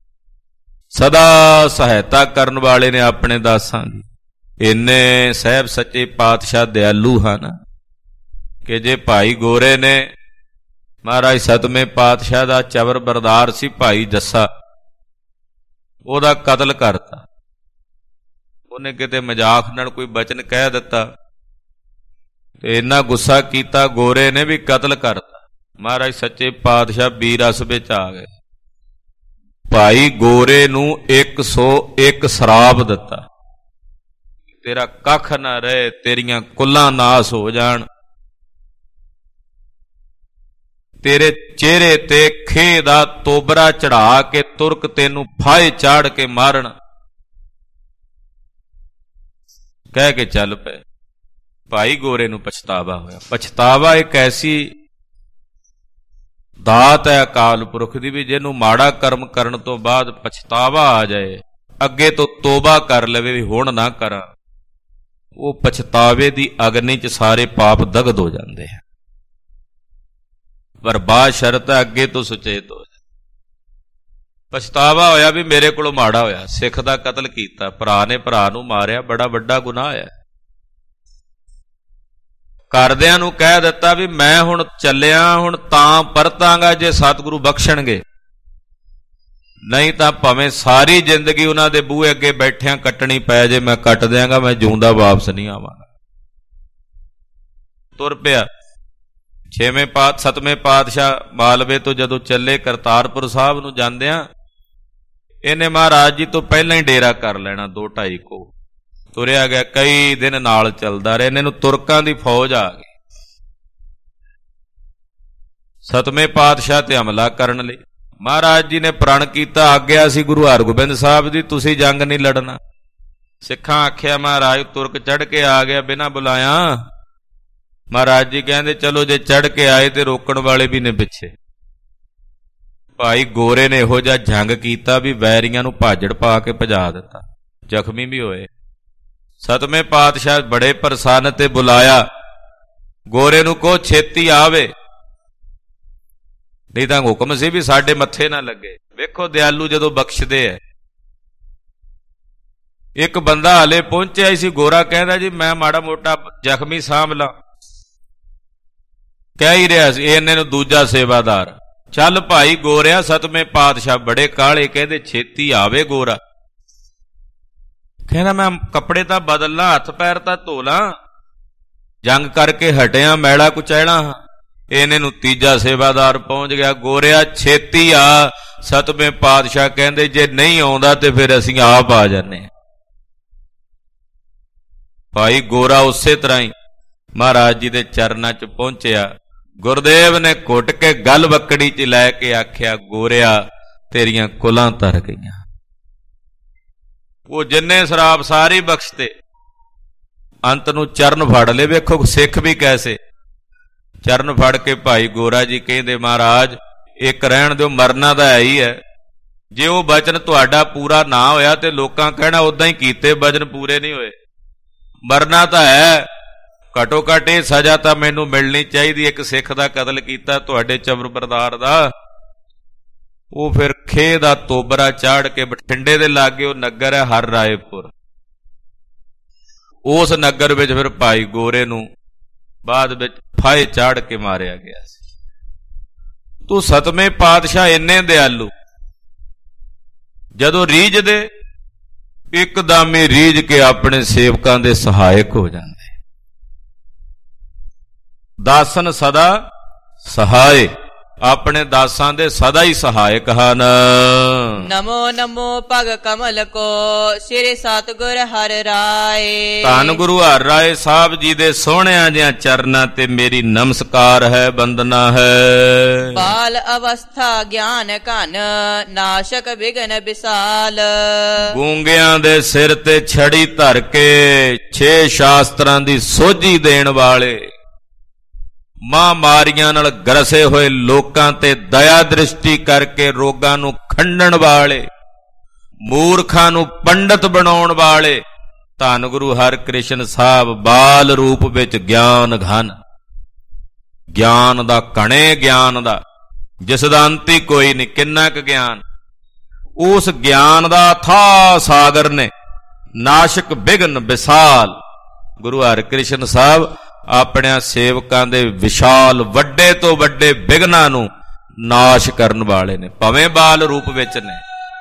ਸਦਾ ਸਹਾਇਤਾ ਕਰਨ ਵਾਲੇ ਨੇ ਆਪਣੇ ਦਾਸਾਂ ਦੀ। ਇੰਨੇ ਸਾਹਿਬ ਸੱਚੇ ਪਾਤਸ਼ਾਹ ਦਿਆਲੂ ਹਨ ਕਿ ਜੇ ਭਾਈ ਗੋਰੇ ਨੇ, ਮਹਾਰਾਜ ਸਤਵੇਂ ਪਾਤਸ਼ਾਹ ਦਾ ਚਵਰ ਬਰਦਾਰ ਸੀ ਭਾਈ ਜੱਸਾ, ਉਹਦਾ ਕਤਲ ਕਰਤਾ। ਉਹਨੇ ਕਿਤੇ ਮਜ਼ਾਕ ਨਾਲ ਕੋਈ ਬਚਨ ਕਹਿ ਦਿੱਤਾ ਤੇ ਇੰਨਾ ਗੁੱਸਾ ਕੀਤਾ ਗੋਰੇ ਨੇ ਵੀ ਕਤਲ ਕਰਤਾ। ਮਹਾਰਾਜ ਸੱਚੇ ਪਾਤਸ਼ਾਹ ਬੀਰਸ ਵਿੱਚ ਆ ਗਏ। ਭਾਈ ਗੋਰੇ ਨੂੰ ਇੱਕ ਸੌ ਇੱਕ ਸ਼ਰਾਪ ਦਿੱਤਾ, ਤੇਰਾ ਕੱਖ ਨਾ ਰਹੇ, ਤੇਰੀਆਂ ਕੁੱਲਾਂ ਨਾਸ ਹੋ ਜਾਣ, ਤੇਰੇ ਚਿਹਰੇ ਤੇ ਖੇ ਦਾ ਤੋਬਰਾ ਚੜਾ ਕੇ ਤੁਰਕ ਤੈਨੂੰ ਫਾਹੇ ਚਾੜ ਕੇ ਮਾਰਨ। ਕਹਿ ਕੇ ਚੱਲ ਪਏ। ਭਾਈ ਗੋਰੇ ਨੂੰ ਪਛਤਾਵਾ ਹੋਇਆ। ਪਛਤਾਵਾ ਇੱਕ ਐਸੀ ਦਾਤ ਹੈ ਅਕਾਲ ਪੁਰਖ ਦੀ ਵੀ ਜਿਹਨੂੰ ਮਾੜਾ ਕਰਮ ਕਰਨ ਤੋਂ ਬਾਅਦ ਪਛਤਾਵਾ ਆ ਜਾਏ, ਅੱਗੇ ਤੋਂ ਤੋਬਾ ਕਰ ਲਵੇ ਵੀ ਹੁਣ ਨਾ ਕਰਾਂ, ਉਹ ਪਛਤਾਵੇ ਦੀ ਅਗਨੀ 'ਚ ਸਾਰੇ ਪਾਪ ਦਗਧ ਹੋ ਜਾਂਦੇ ਆ। ਪਰ ਬਾਅਦ ਸ਼ਰਤ ਹੈ ਅੱਗੇ ਤੋਂ ਸੁਚੇਤ ਹੋ ਜਾ। ਪਛਤਾਵਾ ਹੋਇਆ ਵੀ ਮੇਰੇ ਕੋਲੋਂ ਮਾੜਾ ਹੋਇਆ, ਸਿੱਖ ਦਾ ਕਤਲ ਕੀਤਾ, ਭਰਾ ਨੇ ਭਰਾ ਨੂੰ ਮਾਰਿਆ, ਬੜਾ ਵੱਡਾ ਗੁਨਾਹ ਹੈ। ਘਰਦਿਆਂ ਨੂੰ ਕਹਿ ਦਿੱਤਾ ਵੀ ਮੈਂ ਹੁਣ ਚੱਲਿਆ, ਹੁਣ ਤਾਂ ਪਰਤਾਂਗਾ ਜੇ ਸਤਿਗੁਰੂ ਬਖਸ਼ਣਗੇ, ਨਹੀਂ ਤਾਂ ਭਾਵੇਂ ਸਾਰੀ ਜ਼ਿੰਦਗੀ ਉਹਨਾਂ ਦੇ ਬੂਹੇ ਅੱਗੇ ਬੈਠਿਆਂ ਕੱਟਣੀ ਪੈ ਜੇ, ਮੈਂ ਕੱਟ ਦਿਆਂਗਾ, ਮੈਂ ਜਿਉਂਦਾ ਵਾਪਸ ਨਹੀਂ ਆਵਾਂਗਾ। ਤੁਰ ਪਿਆ। ਛੇਵੇਂ ਪਾਤ ਸਤਵੇਂ ਪਾਤਸ਼ਾਹ ਮਾਲਵੇ ਤੋਂ ਜਦੋਂ ਚੱਲੇ ਕਰਤਾਰਪੁਰ ਸਾਹਿਬ ਨੂੰ ਜਾਂਦਿਆਂ, ਇਹਨੇ ਮਹਾਰਾਜ ਜੀ ਤੋਂ ਪਹਿਲਾਂ ਹੀ ਡੇਰਾ ਕਰ ਲੈਣਾ। ਦੋ ਢਾਈ ਕੋ ਤੁਰਿਆ ਗਿਆ, ਕਈ ਦਿਨ ਨਾਲ ਚੱਲਦਾ ਰਿਹਾ। ਇਹਨੇ ਨੂੰ ਤੁਰਕਾਂ ਦੀ ਫੌਜ ਆ ਗਈ ਸਤਵੇਂ ਪਾਤਸ਼ਾਹ ਤੇ ਹਮਲਾ ਕਰਨ ਲਈ। ਮਹਾਰਾਜ ਜੀ ਨੇ ਪ੍ਰਣ ਕੀਤਾ, ਆਗਿਆ ਸੀ ਗੁਰੂ ਹਰਗੋਬਿੰਦ ਸਾਹਿਬ ਦੀ, ਤੁਸੀਂ ਜੰਗ ਨਹੀਂ ਲੜਨਾ। ਸਿੱਖਾਂ ਆਖਿਆ ਮਹਾਰਾਜ ਤੁਰਕ ਚੜ੍ਹ ਕੇ ਆ ਗਿਆ ਬਿਨਾਂ ਬੁਲਾਇਆ। ਮਹਾਰਾਜ ਜੀ ਕਹਿੰਦੇ ਚਲੋ ਜੇ ਚੜ੍ਹ ਕੇ ਆਏ ਤੇ ਰੋਕਣ ਵਾਲੇ ਵੀ ਨੇ ਪਿੱਛੇ। ਭਾਈ ਗੋਰੇ ਨੇ ਇਹੋ ਜਿਹਾ ਜੰਗ ਕੀਤਾ ਵੀ ਵੈਰੀਆਂ ਨੂੰ ਭਾਜੜ ਪਾ ਕੇ ਭਜਾ ਦਿੱਤਾ, ਜ਼ਖਮੀ ਵੀ ਹੋਏ। ਸਤਵੇਂ ਪਾਤਸ਼ਾਹ ਬੜੇ ਪ੍ਰਸੰਨ ਤੇ ਬੁਲਾਇਆ, ਗੋਰੇ ਨੂੰ ਕਹੋ ਛੇਤੀ ਆਵੇ, ਨਹੀਂ ਤਾਂ ਹੁਕਮ ਸੀ ਵੀ ਸਾਡੇ ਮੱਥੇ ਨਾ ਲੱਗੇ। ਵੇਖੋ ਦਿਆਲੂ ਜਦੋਂ ਬਖਸ਼ਦੇ ਐ। ਇੱਕ ਬੰਦਾ ਹਾਲੇ ਪਹੁੰਚਿਆ ਸੀ, ਗੋਰਾ ਕਹਿੰਦਾ ਜੀ ਮੈਂ ਮਾੜਾ ਮੋਟਾ ਜ਼ਖਮੀ ਸਾਂਭ ਲਾਂ, ਕਹਿ ਹੀ ਰਿਹਾ ਸੀ। ਇਹਨੇ ਨੂੰ ਦੂਜਾ ਸੇਵਾਦਾਰ, ਚੱਲ ਭਾਈ ਗੋਰਿਆ, ਸਤਵੇਂ ਪਾਤਸ਼ਾਹ ਬੜੇ ਕਾਹਲੇ, ਕਹਿੰਦੇ ਛੇਤੀ ਆਵੇ ਗੋਰਾ। ਕਹਿੰਦਾ ਮੈਂ ਕੱਪੜੇ ਤਾਂ ਬਦਲ ਲਾਂ, ਹੱਥ ਪੈਰ ਤਾਂ ਧੋ ਲਾਂ, ਜੰਗ ਕਰਕੇ ਹਟਿਆ, ਮੈਲਾ ਕੁਚੈਲਾ ਹਾਂ। ਇਹਨੇ ਨੂੰ ਤੀਜਾ ਸੇਵਾਦਾਰ ਪਹੁੰਚ ਗਿਆ, ਗੋਰਿਆ ਛੇਤੀ ਆ। ਸਤਵੇਂ ਪਾਤਸ਼ਾਹ ਕਹਿੰਦੇ ਜੇ ਨਹੀਂ ਆਉਂਦਾ ਤੇ ਫਿਰ ਅਸੀਂ ਆਪ ਆ ਜਾਂਦੇ। ਭਾਈ ਗੋਰਾ ਉਸੇ ਤਰ੍ਹਾਂ ਹੀ ਮਹਾਰਾਜ ਜੀ ਦੇ ਚਰਨਾਂ 'ਚ ਪਹੁੰਚਿਆ। ਗੁਰਦੇਵ ਨੇ ਘੁੱਟ ਕੇ ਗਲ ਬੱਕੜੀ 'ਚ ਲੈ ਕੇ ਆਖਿਆ, ਗੋਰਿਆ ਤੇਰੀਆਂ ਕੁਲਾਂ ਤਰ ਗਈਆਂ। ਉਹ ਜਿੰਨੇ ਸ਼ਰਾਬ ਸਾਰੀ ਬਖਸ਼ਤੇ, ਅੰਤ ਨੂੰ ਚਰਨ ਫੜ ਲਏ। ਵੇਖੋ ਸਿੱਖ ਵੀ ਕੈਸੇ, ਚਰਨ ਫੜ ਕੇ ਭਾਈ ਗੋਰਾ ਜੀ ਕਹਿੰਦੇ ਮਹਾਰਾਜ ਇੱਕ ਰਹਿਣ ਦਿਓ, ਮਰਨਾ ਤਾਂ ਹੈ ਹੀ ਹੈ। ਜੇ ਉਹ ਬਚਨ ਤੁਹਾਡਾ ਪੂਰਾ ਨਾ ਹੋਇਆ ਤੇ ਲੋਕਾਂ ਕਹਿਣਾ ਉਦਾਂ ਹੀ ਕੀਤੇ, ਬਚਨ ਪੂਰੇ ਨਹੀਂ ਹੋਏ। ਮਰਨਾ ਤਾਂ ਹੈ, ਘਟੋ ਘੱਟ ਇਹ ਸਜ਼ਾ ਤਾਂ ਮੈਨੂੰ ਮਿਲਣੀ ਚਾਹੀਦੀ। ਇੱਕ ਸਿੱਖ ਦਾ ਕਤਲ ਕੀਤਾ ਤੁਹਾਡੇ ਚਬਰਬਰਦਾਰ ਦਾ। ਉਹ ਫਿਰ ਖੇ ਦਾ ਤੋਬਰਾ ਚਾੜ ਕੇ ਬਠਿੰਡੇ ਦੇ ਲਾਗੇ ਉਹ ਨਗਰ ਹੈ ਹਰ ਰਾਏਪੁਰ, ਉਸ ਨਗਰ ਵਿੱਚ ਫਿਰ ਭਾਈ ਗੋਰੇ ਨੂੰ ਬਾਅਦ ਵਿੱਚ ਫਾਹੇ ਚਾੜ ਕੇ ਮਾਰਿਆ ਗਿਆ ਸੀ। ਤੂੰ ਸਤਵੇਂ ਪਾਤਸ਼ਾਹ ਇੰਨੇ ਦਿਆਲੂ, ਜਦੋਂ ਰੀਝਦੇ ਇੱਕਦਮ ਹੀ ਰੀਝ ਕੇ ਆਪਣੇ ਸੇਵਕਾਂ ਦੇ ਸਹਾਇਕ ਹੋ ਜਾਂਦੇ। ਦਾਸਨ ਸਦਾ ਸਹਾਏ, ਆਪਣੇ ਦਾਸਾਂ ਦੇ ਸਦਾ ਹੀ ਸਹਾਇਕ ਹਨ। ਨਮੋ ਨਮੋ ਭਗ ਕਮਲ ਕੋ, ਸ੍ਰੀ ਸਤਿਗੁਰ ਹਰਿ ਰਾਏ। ਧੰਨ ਗੁਰੂ ਹਰਿ ਰਾਏ ਸਾਹਿਬ ਜੀ ਦੇ ਸੋਹਣਿਆਂ ਜਿਹਾਂ ਚਰਨਾਂ ਤੇ ਮੇਰੀ ਨਮਸਕਾਰ ਹੈ, ਬੰਦਨਾ ਹੈ। ਬਾਲ ਅਵਸਥਾ ਗਿਆਨ ਘਨ, ਨਾਸ਼ਕ ਵਿਗਨ ਵਿਸਾਲ। ਗੂੰਗਿਆਂ ਦੇ ਸਿਰ ਤੇ ਛੜੀ ਧਰ ਕੇ ਛੇ ਸ਼ਾਸਤਰਾਂ ਦੀ ਸੋਝੀ ਦੇਣ ਵਾਲੇ, ਮਹਾਂਮਾਰੀਆਂ ਨਾਲ ਗਰਸੇ ਹੋਏ ਲੋਕਾਂ ਤੇ ਦਇਆ ਦ੍ਰਿਸ਼ਟੀ ਕਰਕੇ ਰੋਗਾਂ ਨੂੰ ਖੰਡਣ ਵਾਲੇ, ਮੂਰਖਾਂ ਨੂੰ ਪੰਡਤ ਬਣਾਉਣ ਵਾਲੇ ਧੰਨ ਗੁਰੂ ਹਰਿਕ੍ਰਿਸ਼ਨ ਸਾਹਿਬ ਬਾਲ ਰੂਪ ਵਿੱਚ ਗਿਆਨ ਘਨ, ਗਿਆਨ ਦਾ ਘਣੇ ਗਿਆਨ ਦਾ, ਜਿਸ ਦਾ ਅੰਤ ਹੀ ਕੋਈ ਨਹੀਂ। ਕਿੰਨਾ ਕੁ ਗਿਆਨ, ਉਸ ਗਿਆਨ ਦਾ ਅਥਾਹ ਸਾਗਰ ਨੇ ਨਾਸ਼ਕ ਬਿਘਨ ਵਿਸਾਲ। ਗੁਰੂ ਹਰਿਕ੍ਰਿਸ਼ਨ ਸਾਹਿਬ ਆਪਣਿਆਂ ਸੇਵਕਾਂ ਦੇ ਵਿਸ਼ਾਲ ਵੱਡੇ ਤੋਂ ਵੱਡੇ ਬਿਘਨਾਂ ਨੂੰ ਨਾਸ਼ ਕਰਨ ਵਾਲੇ ਨੇ, ਭਾਵੇਂ ਬਾਲ ਰੂਪ ਵਿੱਚ ਨੇ।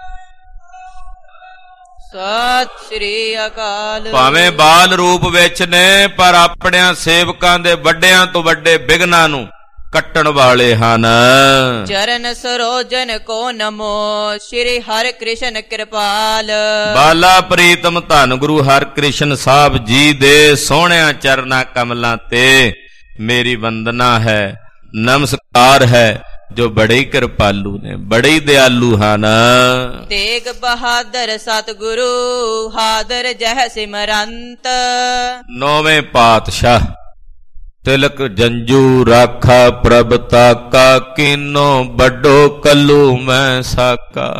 ਸਤਿ ਸ੍ਰੀ ਅਕਾਲ। ਭਾਵੇਂ ਬਾਲ ਰੂਪ ਵਿੱਚ ਨੇ, ਪਰ ਆਪਣਿਆਂ ਸੇਵਕਾਂ ਦੇ ਵੱਡਿਆਂ ਤੋਂ ਵੱਡੇ ਬਿਘਨਾਂ ਨੂੰ ਕੱਟਣ ਵਾਲੇ ਹਨ। ਚਰਨ ਸਰੋਜਨ ਕੋ ਨਮੋ, ਸ੍ਰੀ ਹਰਿ ਕ੍ਰਿਸ਼ਨ ਕਿਰਪਾਲ। ਬਾਲਾ ਪ੍ਰੀਤਮ ਧੰਨ ਗੁਰੂ ਹਰਿਕ੍ਰਿਸ਼ਨ ਸਾਹਿਬ ਜੀ ਦੇ ਸੋਹਣਿਆਂ ਚਰਨਾਂ ਕਮਲਾਂ ਤੇ ਮੇਰੀ ਵੰਦਨਾ ਹੈ, ਨਮਸਕਾਰ ਹੈ, ਜੋ ਬੜੇ ਹੀ ਕਿਰਪਾਲੂ ਨੇ, ਬੜੇ ਹੀ ਦਿਆਲੂ ਹਨ। ਤੇਗ ਬਹਾਦਰ ਸਤਿਗੁਰੂ, ਹਾਦਰ ਜਹ ਸਿਮਰੰਤ। ਨੌਵੇਂ ਪਾਤਸ਼ਾਹ ਤਿਲਕ ਜੰਜੂ ਰਾਖਾ ਪ੍ਰਭ ਤਾਕਾ, ਕੀਨੋ ਵੱਡੋ ਕੱਲੂ ਮੈਂ ਸਾਕਾ।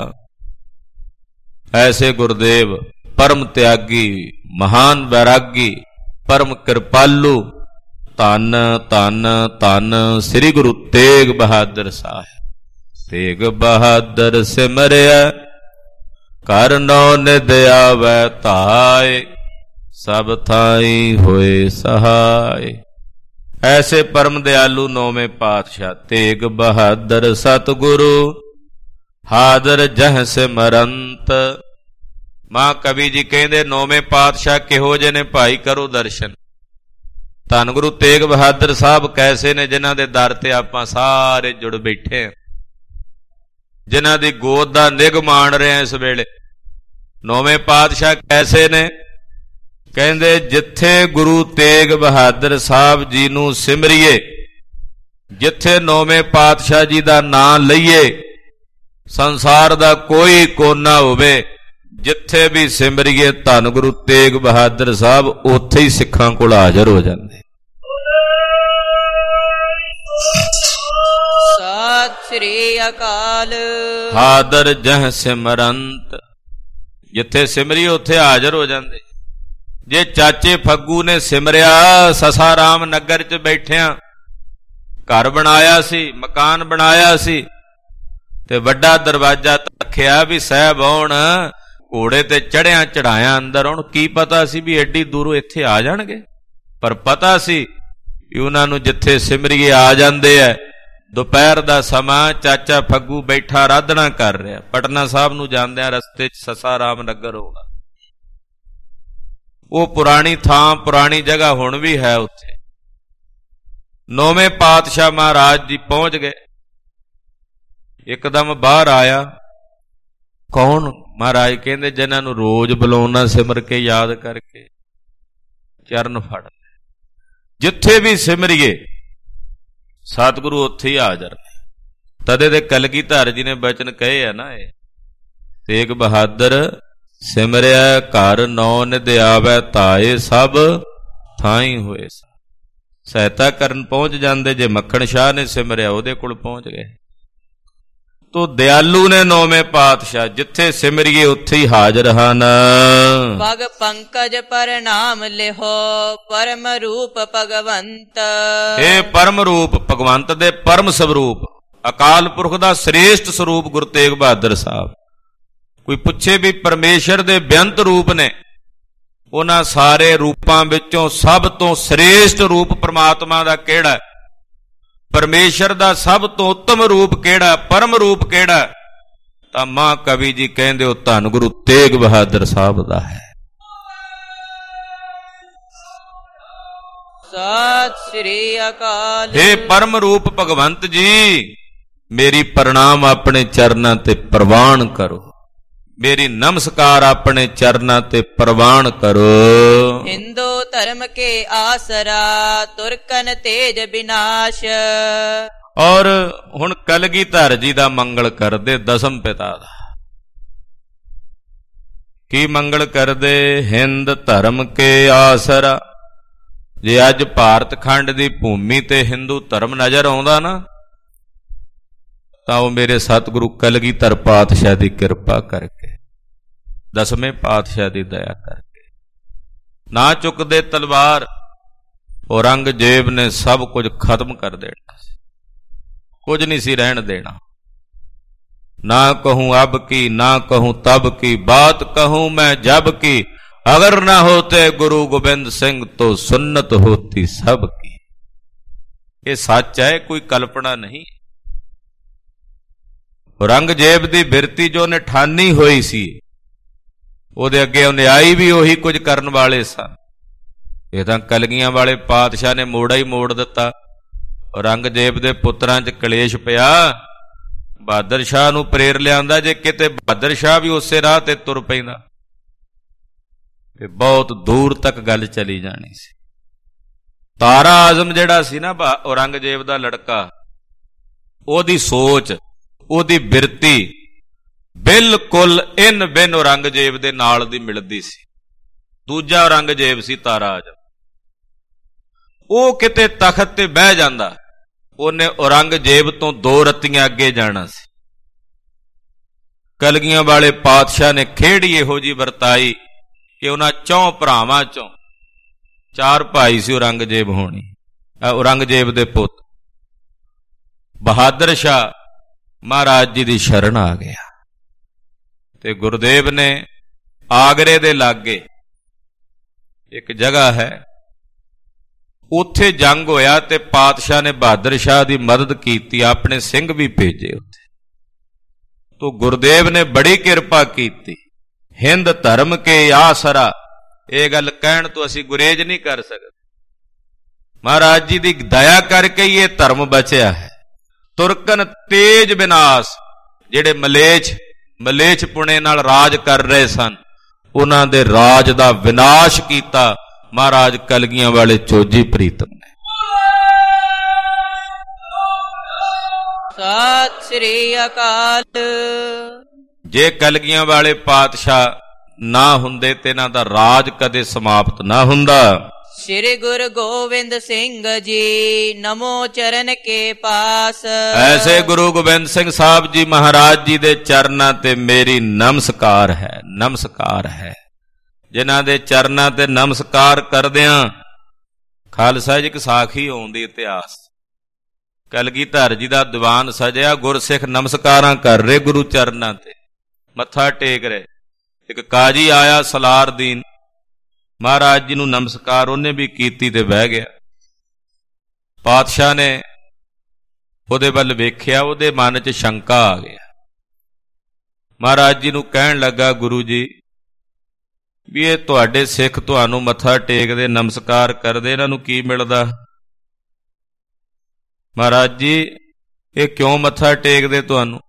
ਐਸੇ ਗੁਰਦੇਵ ਪਰਮ ਤਿਆਗੀ, ਮਹਾਨ ਵੈਰਾਗੀ, ਪਰਮ ਕਿਰਪਾਲੂ, ਧੰਨ ਧੰਨ ਧੰਨ ਸ੍ਰੀ ਗੁਰੂ ਤੇਗ ਬਹਾਦਰ ਸਾਹਿਬ। ਤੇਗ ਬਹਾਦਰ ਸਿਮਰਿਆ, ਕਰ ਨੌ ਨਿਧ ਆਵੈ ਧਾਇ, ਸਭ ਥਾਈ ਹੋਏ ਸਹਾਇ। ਐਸੇ ਪਰਮ ਦਿਆਲੂ ਨੌਵੇਂ ਪਾਤਸ਼ਾਹ ਤੇਗ ਬਹਾਦਰ ਸਤਿਗੁਰੂ, ਹਾਜ਼ਰ ਜਹ ਸਿਮਰੰਤ। ਮਾਂ ਕਵੀ ਜੀ ਕਹਿੰਦੇ ਨੌਵੇਂ ਪਾਤਸ਼ਾਹ ਕਿਹੋ ਜਿਹੇ ਨੇ ਭਾਈ, ਕਰੋ ਦਰਸ਼ਨ। ਧੰਨ ਗੁਰੂ ਤੇਗ ਬਹਾਦਰ ਸਾਹਿਬ ਕੈਸੇ ਨੇ, ਜਿਨ੍ਹਾਂ ਦੇ ਦਰ ਤੇ ਆਪਾਂ ਸਾਰੇ ਜੁੜ ਬੈਠੇ ਹਾਂ, ਜਿਨ੍ਹਾਂ ਦੀ ਗੋਦ ਦਾ ਨਿੱਘ ਮਾਣ ਰਹੇ ਹਾਂ ਇਸ ਵੇਲੇ। ਨੌਵੇਂ ਪਾਤਸ਼ਾਹ ਕੈਸੇ ਨੇ, ਕਹਿੰਦੇ ਜਿੱਥੇ ਗੁਰੂ ਤੇਗ ਬਹਾਦਰ ਸਾਹਿਬ ਜੀ ਨੂੰ ਸਿਮਰੀਏ, ਜਿੱਥੇ ਨੌਵੇਂ ਪਾਤਸ਼ਾਹ ਜੀ ਦਾ ਨਾਂ ਲਈਏ, ਸੰਸਾਰ ਦਾ ਕੋਈ ਕੋਨਾ ਹੋਵੇ, ਜਿੱਥੇ ਵੀ ਸਿਮਰੀਏ ਧੰਨ ਗੁਰੂ ਤੇਗ ਬਹਾਦਰ ਸਾਹਿਬ, ਉੱਥੇ ਹੀ ਸਿੱਖਾਂ ਕੋਲ ਹਾਜ਼ਰ ਹੋ ਜਾਂਦੇ। ਸਤਿ ਸ੍ਰੀ ਅਕਾਲ। ਹਾਦਰ ਜਹ ਸਿਮਰੰਤ, ਜਿੱਥੇ ਸਿਮਰੀ ਉੱਥੇ ਹਾਜ਼ਰ ਹੋ ਜਾਂਦੇ। ਜੇ ਚਾਚੇ ਫੱਗੂ ਨੇ ਸਿਮਰਿਆ, ਸਸਾਰਾਮ ਨਗਰ 'ਚ ਬੈਠਿਆਂ ਘਰ ਬਣਾਇਆ ਸੀ, ਮਕਾਨ ਬਣਾਇਆ ਸੀ, ਤੇ ਵੱਡਾ ਦਰਵਾਜ਼ਾ ਤੱਕਿਆ ਵੀ ਸਾਹਿਬ ਆਉਣ, ਘੋੜੇ ਤੇ ਚੜਿਆ ਚੜਾਇਆ ਅੰਦਰ ਆਉਣ। ਕੀ ਪਤਾ ਸੀ ਵੀ ਐਡੀ ਦੂਰੋਂ ਇੱਥੇ ਆ ਜਾਣਗੇ, ਪਰ ਪਤਾ ਸੀ ਵੀ ਉਹਨਾਂ ਨੂੰ ਜਿੱਥੇ ਸਿਮਰੀਏ ਆ ਜਾਂਦੇ ਐ। ਦੁਪਹਿਰ ਦਾ ਸਮਾਂ, ਚਾਚਾ ਫੱਗੂ ਬੈਠਾ ਆਰਾਧਨਾ ਕਰ ਰਿਹਾ। ਪਟਨਾ ਸਾਹਿਬ ਨੂੰ ਜਾਂਦਿਆਂ ਰਸਤੇ 'ਚ ਸਸਾਰਾਮ ਨਗਰ ਹੋਣਾ, ਉਹ ਪੁਰਾਣੀ ਥਾਂ, ਪੁਰਾਣੀ ਜਗ੍ਹਾ ਹੁਣ ਵੀ ਹੈ ਉੱਥੇ। ਨੌਵੇਂ ਪਾਤਸ਼ਾਹ ਮਹਾਰਾਜ ਜੀ ਪਹੁੰਚ ਗਏ। ਇੱਕਦਮ ਬਾਹਰ ਆਇਆ, ਕੌਣ? ਮਹਾਰਾਜ ਕਹਿੰਦੇ ਜਿਨ੍ਹਾਂ ਨੂੰ ਰੋਜ਼ ਬੁਲਾਉਣਾ, ਸਿਮਰ ਕੇ ਯਾਦ ਕਰਕੇ ਚਰਨ ਫੜ ਲੈ। ਜਿੱਥੇ ਵੀ ਸਿਮਰੀਏ ਸਤਿਗੁਰੂ ਉੱਥੇ ਹੀ ਹਾਜ਼ਰ ਨੇ। ਤਦੇ ਦੇ ਕਲਗੀਧਰ ਜੀ ਨੇ ਬਚਨ ਕਹੇ ਆ ਨਾ, ਇਹ ਤੇਗ ਬਹਾਦਰ ਸਿਮਰਿਆ ਘਰ ਨੌ ਨਿਧ ਆਵੈ ਧਾਏ, ਸਭ ਥਾਈ ਹੋਏ। ਸਹਾਇਤਾ ਕਰਨ ਪਹੁੰਚ ਜਾਂਦੇ। ਜੇ ਮੱਖਣ ਸ਼ਾਹ ਨੇ ਸਿਮਰਿਆ, ਉਹਦੇ ਕੋਲ ਪਹੁੰਚ ਗਏ। ਤੋ ਦਿਆਲੂ ਨੇ ਨੌਵੇਂ ਪਾਤਸ਼ਾਹ, ਜਿੱਥੇ ਸਿਮਰੀਏ ਉੱਥੇ ਹੀ ਹਾਜ਼ਰ ਹਨ। ਪਗ ਪੰਕਜ ਪ੍ਰਣਾਮ ਲਿਹੋ, ਪਰਮ ਰੂਪ ਭਗਵੰਤ। ਇਹ ਪਰਮ ਰੂਪ ਭਗਵੰਤ ਦੇ ਪਰਮ ਸਰੂਪ, ਅਕਾਲ ਪੁਰਖ ਦਾ ਸ੍ਰੇਸ਼ਟ ਸਰੂਪ ਗੁਰੂ ਤੇਗ ਬਹਾਦਰ ਸਾਹਿਬ। ਕੋਈ ਪੁੱਛੇ ਵੀ ਪਰਮੇਸ਼ਰ ਦੇ ਬੇਅੰਤ ਰੂਪ ਨੇ, ਉਹਨਾਂ ਸਾਰੇ ਰੂਪਾਂ ਵਿੱਚੋਂ ਸਭ ਤੋਂ ਸ੍ਰੇਸ਼ਟ ਰੂਪ ਪ੍ਰਮਾਤਮਾ ਦਾ ਕਿਹੜਾ? ਪਰਮੇਸ਼ਰ ਦਾ ਸਭ ਤੋਂ ਉੱਤਮ ਰੂਪ ਕਿਹੜਾ? ਪਰਮ ਰੂਪ ਕਿਹੜਾ? ਤਾਂ ਮਾਂ ਕਵੀ ਜੀ ਕਹਿੰਦੇ ਉਹ ਧੰਨ ਗੁਰੂ ਤੇਗ ਬਹਾਦਰ ਸਾਹਿਬ ਦਾ ਹੈ। ਸਤਿ ਸ੍ਰੀ ਅਕਾਲ। हे ਪਰਮ ਰੂਪ ਭਗਵੰਤ ਜੀ, ਮੇਰੀ ਪ੍ਰਣਾਮ ਆਪਣੇ ਚਰਨਾਂ ਤੇ ਪ੍ਰਵਾਨ ਕਰੋ, ਮੇਰੀ ਨਮਸਕਾਰ ਆਪਣੇ ਚਰਨਾਂ ਤੇ ਪ੍ਰਵਾਨ ਕਰੋ। ਹਿੰਦੂ ਧਰਮ ਕੇ ਆਸਰਾ, ਤੁਰਕਨ ਤੇਜ ਵਿਨਾਸ਼। ਔਰ ਹੁਣ ਕਲਗੀਧਰ ਜੀ ਦਾ ਮੰਗਲ ਕਰਦੇ, ਦਸਮ ਪਿਤਾ ਦਾ। ਕੀ ਮੰਗਲ ਕਰਦੇ? ਹਿੰਦ ਧਰਮ ਕੇ ਆਸਰਾ। ਜੇ ਅੱਜ ਭਾਰਤ ਖੰਡ ਦੀ ਭੂਮੀ ਤੇ ਹਿੰਦੂ ਧਰਮ ਨਜ਼ਰ ਆਉਂਦਾ ਨਾ, ਤਾਂ ਉਹ ਮੇਰੇ ਸਤਿਗੁਰੂ ਕਲਗੀਧਰ ਪਾਤਸ਼ਾਹ ਦੀ ਕਿਰਪਾ ਕਰਕੇ, ਦਸਵੇਂ ਪਾਤਸ਼ਾਹ ਦੀ ਦਇਆ ਕਰਕੇ। ਨਾ ਚੁੱਕਦੇ ਤਲਵਾਰ, ਔਰੰਗਜ਼ੇਬ ਨੇ ਸਭ ਕੁਝ ਖਤਮ ਕਰ ਦੇਣਾ ਸੀ, ਕੁਝ ਨਹੀਂ ਸੀ ਰਹਿਣ ਦੇਣਾ। ਨਾ ਕਹੂੰ ਅਬ ਕੀ, ਨਾ ਕਹੂੰ ਤਬ ਕੀ, ਬਾਤ ਕਹੂੰ ਮੈਂ ਜਬ ਕੀ, ਅਗਰ ਨਾ ਹੋਤੇ ਗੁਰੂ ਗੋਬਿੰਦ ਸਿੰਘ ਤੋਂ ਸੁन्नत ਹੋਤੀ ਸਭ ਕੀ। ਇਹ ਸੱਚ ਹੈ, ਕੋਈ ਕਲਪਨਾ ਨਹੀਂ। ਔਰੰਗਜ਼ੇਬ ਦੀ ਬਿਰਤੀ ਜੋ ਨੇ ਠਾਨੀ ਹੋਈ ਸੀ, ਉਹਦੇ ਅੱਗੇ ਅਨਿਆਈ ਵੀ ਉਹੀ ਕੁਝ ਕਰਨ ਵਾਲੇ ਸਨ। ਇਹ ਤਾਂ ਕਲਗੀਆਂ ਵਾਲੇ ਪਾਤਸ਼ਾਹ ਨੇ ਮੋੜਾ ਹੀ ਮੋੜ ਦਿੱਤਾ। ਔਰੰਗਜ਼ੇਬ ਦੇ ਪੁੱਤਰਾਂ 'ਚ ਕਲੇਸ਼ ਪਿਆ, ਬਹਾਦਰ ਸ਼ਾਹ ਨੂੰ ਪ੍ਰੇਰ ਲਿਆਂਦਾ। ਜੇ ਕਿਤੇ ਬਹਾਦਰ ਸ਼ਾਹ ਵੀ ਉਸੇ ਰਾਹ ਤੇ ਤੁਰ ਪੈਂਦਾ ਤੇ ਬਹੁਤ ਦੂਰ ਤੱਕ ਗੱਲ ਚਲੀ ਜਾਣੀ ਸੀ। ਤਾਰਾ ਆਜ਼ਮ ਜਿਹੜਾ ਸੀ ਨਾ ਔਰੰਗਜ਼ੇਬ ਦਾ ਲੜਕਾ, ਉਹਦੀ ਸੋਚ, ਉਹਦੀ ਬਿਰਤੀ ਬਿਲਕੁਲ ਇਨ ਬਿਨ ਔਰੰਗਜ਼ੇਬ ਦੇ ਨਾਲ ਦੀ ਮਿਲਦੀ ਸੀ। ਦੂਜਾ ਔਰੰਗਜ਼ੇਬ ਸੀ ਤਾਰਾ ਆਜ਼ਮ। ਉਹ ਕਿਤੇ ਤਖਤ ਤੇ ਬਹਿ ਜਾਂਦਾ, ਉਹਨੇ ਔਰੰਗਜ਼ੇਬ ਤੋਂ ਦੋ ਰੱਤੀਆਂ ਅੱਗੇ ਜਾਣਾ ਸੀ। ਕਲਗੀਆਂ ਵਾਲੇ ਪਾਤਸ਼ਾਹ ਨੇ ਖੇੜੀ ਇਹੋ ਜੀ ਵਰਤਾਈ ਕਿ ਉਹਨਾਂ ਚੌਂ ਭਰਾਵਾਂ ਚੋਂ ਚਾਰ ਭਾਈ ਸੀ ਔਰੰਗਜ਼ੇਬ ਹੋਣੀ, ਔਰੰਗਜ਼ੇਬ ਦੇ ਪੁੱਤ। ਬਹਾਦਰ ਸ਼ਾਹ ਮਹਾਰਾਜ ਜੀ ਦੀ ਸ਼ਰਨ ਆ ਗਿਆ ਤੇ ਗੁਰਦੇਵ ਨੇ ਆਗਰੇ ਦੇ ਲਾਗੇ ਇੱਕ ਜਗ੍ਹਾ ਹੈ, ਉੱਥੇ ਜੰਗ ਹੋਇਆ ਤੇ ਪਾਤਸ਼ਾਹ ਨੇ ਬਹਾਦਰ ਸ਼ਾਹ ਦੀ ਮਦਦ ਕੀਤੀ, ਆਪਣੇ ਸਿੰਘ ਵੀ ਭੇਜੇ ਉੱਥੇ। ਤੋ ਗੁਰਦੇਵ ਨੇ ਬੜੀ ਕਿਰਪਾ ਕੀਤੀ। ਹਿੰਦ ਧਰਮ ਕੇ ਆਸਰਾ, ਇਹ ਗੱਲ ਕਹਿਣ ਤੋਂ ਅਸੀਂ ਗੁਰੇਜ਼ ਨਹੀਂ ਕਰ ਸਕਦੇ। ਮਹਾਰਾਜ ਜੀ ਦੀ ਦਇਆ ਕਰਕੇ ਹੀ ਇਹ ਧਰਮ ਬਚਿਆ ਹੈ। ਤੁਰਕਨ ਤੇਜ ਵਿਨਾਸ਼, ਜਿਹੜੇ ਮਲੇਛ ਮਲੇਛ ਪੁਣੇ ਨਾਲ ਰਾਜ ਕਰ ਰਹੇ ਸਨ, ਉਹਨਾਂ ਦੇ ਰਾਜ ਦਾ ਵਿਨਾਸ਼ ਕੀਤਾ ਮਹਾਰਾਜ ਕਲਗੀਆਂ ਵਾਲੇ ਚੋਜੀ ਪ੍ਰੀਤਮ ਨੇ। ਸਤਿ ਸ੍ਰੀ ਅਕਾਲ। ਜੇ ਕਲਗੀਆਂ ਵਾਲੇ ਪਾਤਸ਼ਾਹ ਨਾ ਹੁੰਦੇ ਤੇ ਇਹਨਾਂ ਦਾ ਰਾਜ ਕਦੇ ਸਮਾਪਤ ਨਾ ਹੁੰਦਾ। श्री गुरु गोविंद सिंह जी नमो चरण के पास। ऐसे गुरु गोबिंद सिंह साहब जी महाराज जी दे चरनां ते मेरी नमस्कार है, नमस्कार है। जिन्हां दे चरनां ते नमस्कार करदियां खालसा जी एक साखी आउंदी इतिहास। कलगीधर जी दा दीवान सजिया, गुरसिख नमस्कारां कर रहे गुरु चरनां ते, मत्था टेक रहे। एक काजी आया सलार दीन, महाराज जी नूं नमस्कार उन्हें भी कीती ते बह गया। पातशाह ने उहदे वल वेखिया, उहदे मन च शंका आ गया। महाराज जी नूं कहण लगा, गुरु जी भी ये तुहाडे सिख तुहानूं मत्था टेकदे नमस्कार करदे, इन्हां नूं की मिलदा? महाराज जी ये क्यों मत्था टेकदे तुहानूं?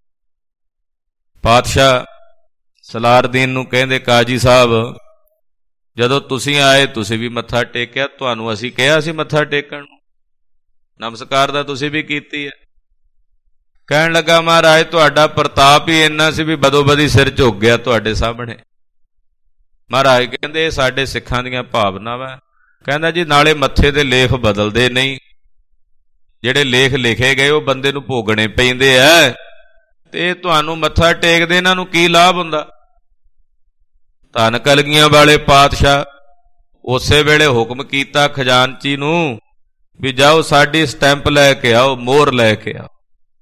पातशाह सलारदीन नूं कहंदे, काजी साहब जदों तुसीं आए तुसीं भी मत्था टेकिया, तुहानूं असीं कहा सी मत्था टेकण नूं, नमस्कार दा तुसीं भी कीती है। कहण लगा, महाराज तुहाडा प्रताप ही इन्ना सी भी बदो बदी सिर झुक गया तुहाडे सामणे। महाराज कहंदे साडे सिखां दीआं भावनावां। कहंदा जी नाले मत्थे दे लेख बदलदे नहीं, जिहड़े लेख लिखे गए वो बंदे नूं भोगणे पैंदे ऐ, ते तुहानूं मत्था टेकदे इन्हां नूं की लाभ हुंदा? धन कलगियां वाले पातशाह उसे वेले हुक्म कीता खजानची नूं भी जाओ साडी स्टैंप लैके आओ, मोहर लैके आओ।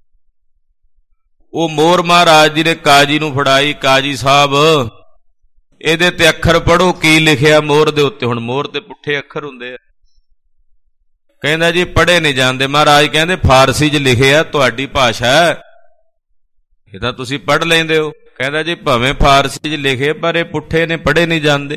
वो मोहर महाराज जी ने काजी नूं फड़ाई। काजी साहब इहदे ते अखर पढ़ो, की लिखिया मोहर दे उत्ते? हुण मोहर ते पुट्ठे अखर हुंदे आ। कहंदा जी पढ़े नहीं जांदे। महाराज कहंदे फारसी च लिखिया, तुहाडी भाषा इह तां तुसीं पढ़ लैंदे हो। कहंदा जी भावें फारसी च लिखे पर ये पुट्ठे ने, पढ़े नहीं जाते।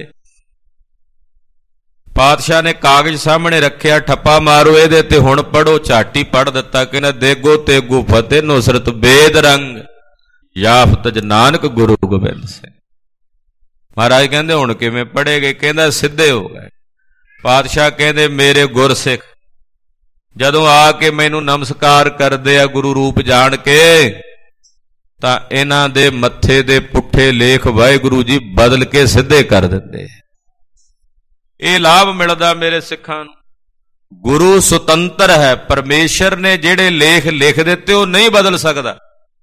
पातशाह ने कागज सामने रखिया, ठप्पा मारो इहदे ते हुण पढ़ो। झाटी पढ़ दिता। कहना देगो तेगो फतेह नुसरत बेद रंग याफत ज नानक गुरु गोबिंद सिंह। महाराज कहंदे हुण किवें पढ़े गए? कहंदा सिद्धे हो गए। पातशाह कहंदे मेरे गुरसिख जदों आके मैनू नमस्कार करदे आ गुरु रूप जान के, तां इन्हां दे मत्थे दे पुट्ठे लेख वाहिगुरू जी बदल के सिद्धे कर दिंदे। ये लाभ मिलदा मेरे सिखां नूं। गुरु सुतंत्र है, परमेश्वर ने जिहड़े लेख लिख दिते वो नहीं बदल सकदा,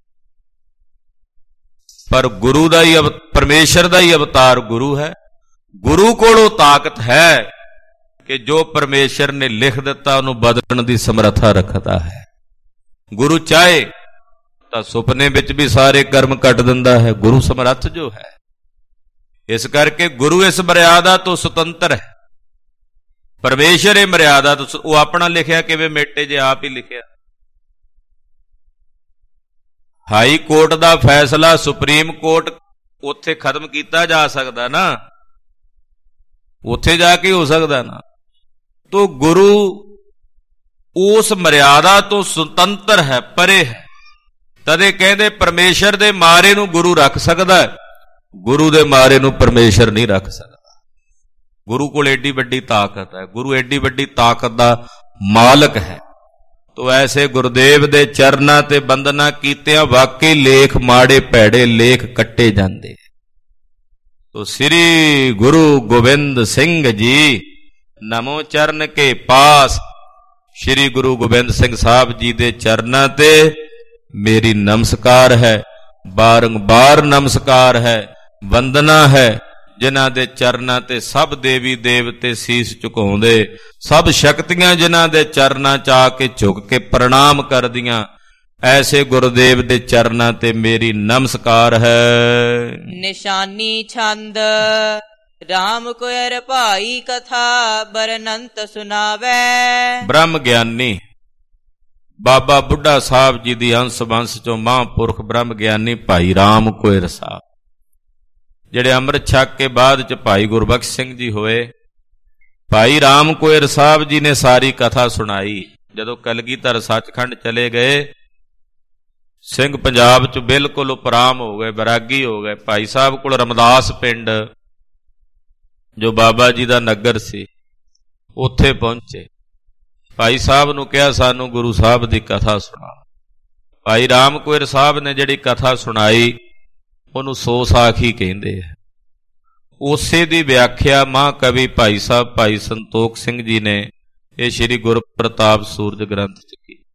पर गुरु दा ही परमेश्वर दा ही अवतार गुरु है। गुरु कोलों ताकत है कि जो परमेश्वर ने लिख दिता उन्होंने बदलण दी समर्था रखता है। गुरु चाहे तो सुपने विच भी सारे कर्म कट दिंदा है, गुरु समर्थ जो है। इस करके गुरु इस मर्यादा तो सुतंत्र है। परमेश्वर ये मर्यादा तो वो अपना लिखिया किवें मेटे जे आप ही लिखिया। हाई कोर्ट का फैसला सुप्रीम कोर्ट उत्थे खत्म किया जा सकता ना, उत्थे जाके हो सकता ना। तो गुरु उस मर्यादा तो सुतंत्र है, परे है। तदे कहते परमेश्वर दे मारे नूं गुरु रख सकदा है, गुरु दे मारे नूं परमेश्वर नहीं रख सकदा। गुरु कोल एडी वड्डी ताकत है, गुरु एडी वड्डी ताकत दा मालक है। तो ऐसे गुरुदेव दे चरना ते बंदना कीतियां वाकई लेख माड़े पैड़े लेख कट्टे जांदे। तो श्री गुरु गोबिंद सिंह जी नमो चरण के पास। श्री गुरु गोबिंद सिंह साहब जी दे चरना ते मेरी नमस्कार है, बारंबार नमस्कार है, वंदना है। जिन्हां दे चरनां ते सब देवी देवते सीस झुकाउंदे, सब शक्तियां जिन्हां दे चरनां च आके झुक के प्रणाम करदियां, ऐसे गुरुदेव दे चरनां ते मेरी नमस्कार है। निशानी छंद राम कोयर भाई कथा बरनंत सुनावे। ब्रह्म ज्ञानी बाबा बुढ़ा साहब जी दी अंश वंश चो महापुरख ब्रह्म ज्ञानी भाई राम कोयर साहब, जिहड़े अमृत छक के बाद च भाई गुरबख्श सिंह जी होए। भाई राम कोयर साहब जी ने सारी कथा सुनाई। जदों कलगीधर सचखंड चले गए, सिंह पंजाब च बिल्कुल उपराम हो गए, बैरागी हो गए। भाई साहब कोल रमदास पिंड जो बाबा जी दा नगर सी, उत्थे पहुंचे। भाई साहब नूं कहा सानू गुरु साहब दी कथा सुना। भाई राम कोयर साहब ने जिहड़ी कथा सुनाई उहनूं सो साखी कहंदे। ਉਸੇ ਦੀ ਵਿਆਖਿਆ ਮਹਾਂਕਵੀ ਭਾਈ ਸਾਹਿਬ ਭਾਈ ਸੰਤੋਖ ਸਿੰਘ ਜੀ ਨੇ ਇਹ ਸ੍ਰੀ ਗੁਰਪ੍ਰਤਾਪ ਸੂਰਜ ਗ੍ਰੰਥ 'ਚ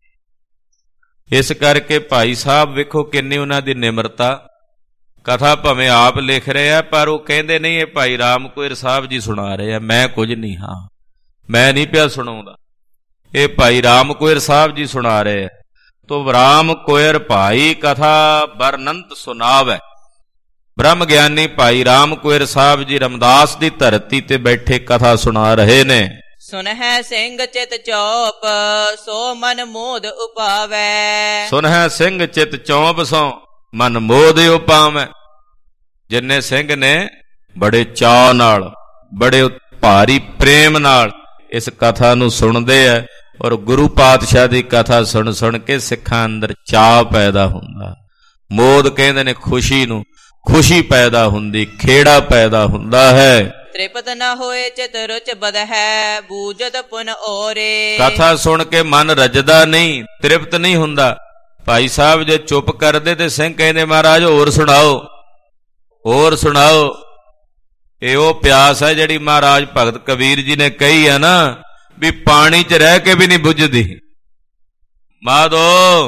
ਕੀਤੀ। ਇਸ ਕਰਕੇ ਭਾਈ ਸਾਹਿਬ ਵੇਖੋ ਕਿੰਨੀ ਉਹਨਾਂ ਦੀ ਨਿਮਰਤਾ। ਕਥਾ ਭਾਵੇਂ ਆਪ ਲਿਖ ਰਹੇ ਆ, ਪਰ ਉਹ ਕਹਿੰਦੇ ਨਹੀਂ ਇਹ ਭਾਈ ਰਾਮ ਕੋਇਰ ਸਾਹਿਬ ਜੀ ਸੁਣਾ ਰਹੇ ਆ, ਮੈਂ ਕੁਝ ਨਹੀਂ ਹਾਂ, ਮੈਂ ਨਹੀਂ ਪਿਆ ਸੁਣਾਉਂਦਾ, ਇਹ ਭਾਈ ਰਾਮ ਕੋਇਰ ਸਾਹਿਬ ਜੀ ਸੁਣਾ ਰਹੇ ਆ। ਤੋ ਰਾਮ ਕੋਇਰ ਭਾਈ ਕਥਾ ਵਰਨੰਤ ਸੁਨਾਵੈ। ਬ੍ਰਹਮ ਗਿਆਨੀ ਭਾਈ ਰਾਮ ਕੋਇਰ ਸਾਹਿਬ ਜੀ ਰਮਦਾਸ ਦੀ ਧਰਤੀ ਤੇ ਬੈਠੇ ਕਥਾ ਸੁਣਾ ਰਹੇ ਨੇ। ਸੁਨਹਿ ਸਿੰਘ ਚਿਤ ਚੌਪ ਸੋ ਮਨ ਮੋਦ ਉਪਾਵੈ। ਸੁਨਹਿ ਸਿੰਘ ਚਿਤ ਚੌਪ ਸੋ ਮਨ ਮੋਦ ਉਪਾਵੈ। ਜਿੰਨੇ ਸਿੰਘ ਨੇ ਬੜੇ ਚਾਅ ਨਾਲ, ਬੜੇ ਭਾਰੀ ਪ੍ਰੇਮ ਨਾਲ ਇਸ ਕਥਾ ਨੂੰ ਸੁਣਦੇ ਆ, ਔਰ ਗੁਰੂ ਪਾਤਸ਼ਾਹ ਦੀ ਕਥਾ ਸੁਣ ਸੁਣ ਕੇ ਸਿੱਖਾਂ ਅੰਦਰ ਚਾਅ ਪੈਦਾ ਹੁੰਦਾ। ਮੋਦ ਕਹਿੰਦੇ ਨੇ ਖੁਸ਼ੀ ਨੂੰ, ਖੁਸ਼ੀ ਪੈਦਾ ਹੁੰਦੀ, ਖੇੜਾ ਪੈਦਾ ਹੁੰਦਾ ਹੈ। ਤ੍ਰਿਪਤ ਨਾ ਹੋਏ ਚਿਤ ਰੁਚ ਬਦਹੈ ਬੂਝਤ ਪੁਨ ਔਰੇ। ਕਥਾ ਸੁਣ ਕੇ ਮਨ ਰੱਜਦਾ ਨਹੀਂ, ਤ੍ਰਿਪਤ ਨਹੀਂ ਹੁੰਦਾ। ਭਾਈ ਸਾਹਿਬ ਜੇ ਚੁੱਪ ਕਰਦੇ ਤੇ ਸਿੰਘ ਕਹਿੰਦੇ ਮਹਾਰਾਜ ਹੋਰ ਸੁਣਾਓ, ਹੋਰ ਸੁਣਾਓ। ਇਹ ਉਹ ਪਿਆਸ ਹੈ ਜਿਹੜੀ ਮਹਾਰਾਜ ਭਗਤ ਕਬੀਰ ਜੀ ਨੇ ਕਹੀ ਹੈ ਨਾ, ਵੀ ਪਾਣੀ 'ਚ ਰਹਿ ਕੇ ਵੀ ਨਹੀਂ ਬੁੱਝਦੀ। ਮਾਧੋ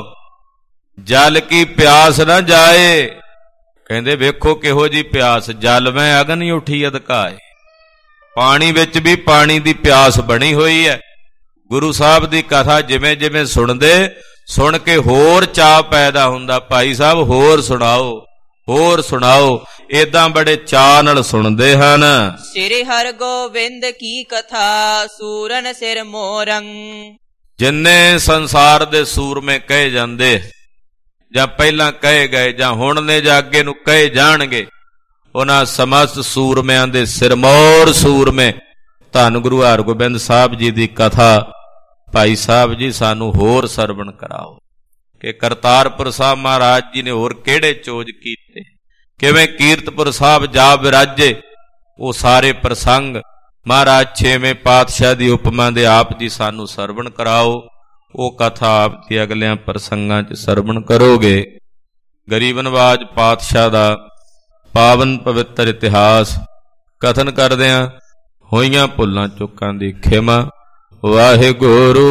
ਜਲ ਕੀ ਪਿਆਸ ਨਾ ਜਾਏ। ਕਹਿੰਦੇ ਵੇਖੋ ਕਿਹੋ ਜੀ ਪਿਆਸ, ਜਲ ਮੈਂ ਅਗਨ ਉਠੀ ਅਧਕਾਏ। ਪਾਣੀ ਵਿੱਚ ਵੀ ਪਾਣੀ ਦੀ ਪਿਆਸ ਬਣੀ ਹੋਈ ਹੈ। ਗੁਰੂ ਸਾਹਿਬ ਦੀ ਕਥਾ ਜਿਵੇਂ ਜਿਵੇਂ ਸੁਣਦੇ, ਸੁਣ ਕੇ ਹੋਰ ਚਾਅ ਪੈਦਾ ਹੁੰਦਾ, ਭਾਈ ਸਾਹਿਬ ਹੋਰ ਸੁਣਾਓ, ਹੋਰ ਸੁਣਾਓ। ਏਦਾਂ ਬੜੇ ਚਾਅ ਨਾਲ ਸੁਣਦੇ ਹਨ। ਸ੍ਰੀ ਹਰਗੋਬਿੰਦ ਕੀ ਕਥਾ ਸੂਰਨ ਸਿਰ ਮੋਰੰ। ਜਿੰਨੇ ਸੰਸਾਰ ਦੇ ਸੂਰਮੇ ਕਹੇ ਜਾਂਦੇ, ਜਾਂ ਪਹਿਲਾਂ ਕਹੇ ਗਏ, ਜਾਂ ਹੁਣ ਨੇ ਜਾਂ ਅੱਗੇ ਨੂੰ ਕਹੇ ਜਾਣਗੇ, ਉਹਨਾਂ ਸਮਸਤ ਸੂਰਮਿਆਂ ਦੇ ਸਿਰਮੌਰ ਸੂਰਮੇ ਧੰਨ ਗੁਰੂ ਹਰਗੋਬਿੰਦ ਸਾਹਿਬ ਜੀ ਦੀ ਕਥਾ ਭਾਈ ਸਾਹਿਬ ਜੀ ਸਾਨੂੰ ਹੋਰ ਸਰਵਣ ਕਰਾਓ ਕਿ ਕਰਤਾਰਪੁਰ ਸਾਹਿਬ ਮਹਾਰਾਜ ਜੀ ਨੇ ਹੋਰ ਕਿਹੜੇ ਚੋਜ ਕੀਤੇ, ਕਿਵੇਂ ਕੀਰਤਪੁਰ ਸਾਹਿਬ ਜਾ ਵਿਰਾਜੇ। ਉਹ ਸਾਰੇ ਪ੍ਰਸੰਗ ਮਹਾਰਾਜ ਛੇਵੇਂ ਪਾਤਸ਼ਾਹ ਦੀ ਉਪਮਾ ਦੇ ਆਪ ਜੀ ਸਾਨੂੰ ਸਰਵਣ ਕਰਾਓ। ਉਹ ਕਥਾ ਆਪ ਦੀ ਅਗਲਿਆਂ ਪ੍ਰਸੰਗਾਂ 'ਚ ਸਰਵਣ ਕਰੋਗੇ। ਗਰੀਬ ਨਵਾਜ ਪਾਤਸ਼ਾਹ ਦਾ ਪਾਵਨ ਪਵਿੱਤਰ ਇਤਿਹਾਸ ਕਥਨ ਕਰਦਿਆਂ ਹੋਈਆਂ ਭੁੱਲਾਂ ਚੁੱਕਾਂ ਦੀ ਖਿਮਾ। ਵਾਹਿਗੁਰੂ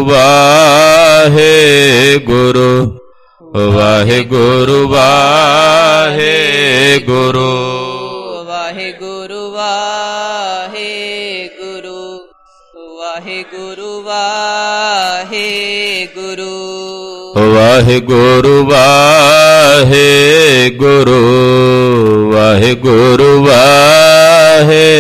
ਵਾਹਿਗੁਰੂ ਵਾਹਿਗੁਰੂ ਵਾਹਿਗੁਰੂ ਵਾਹਿਗੁਰੂ ਵਾਹਿਗੁਰੂ ਵਾਹਿਗੁਰੂ ਵਾਹਿਗੁਰੂ ਵਾਹਿਗੁਰੂ ਵਾਹਿਗੁਰੂ ਵਾਹਿਗੁਰੂ ਵਾਹਿ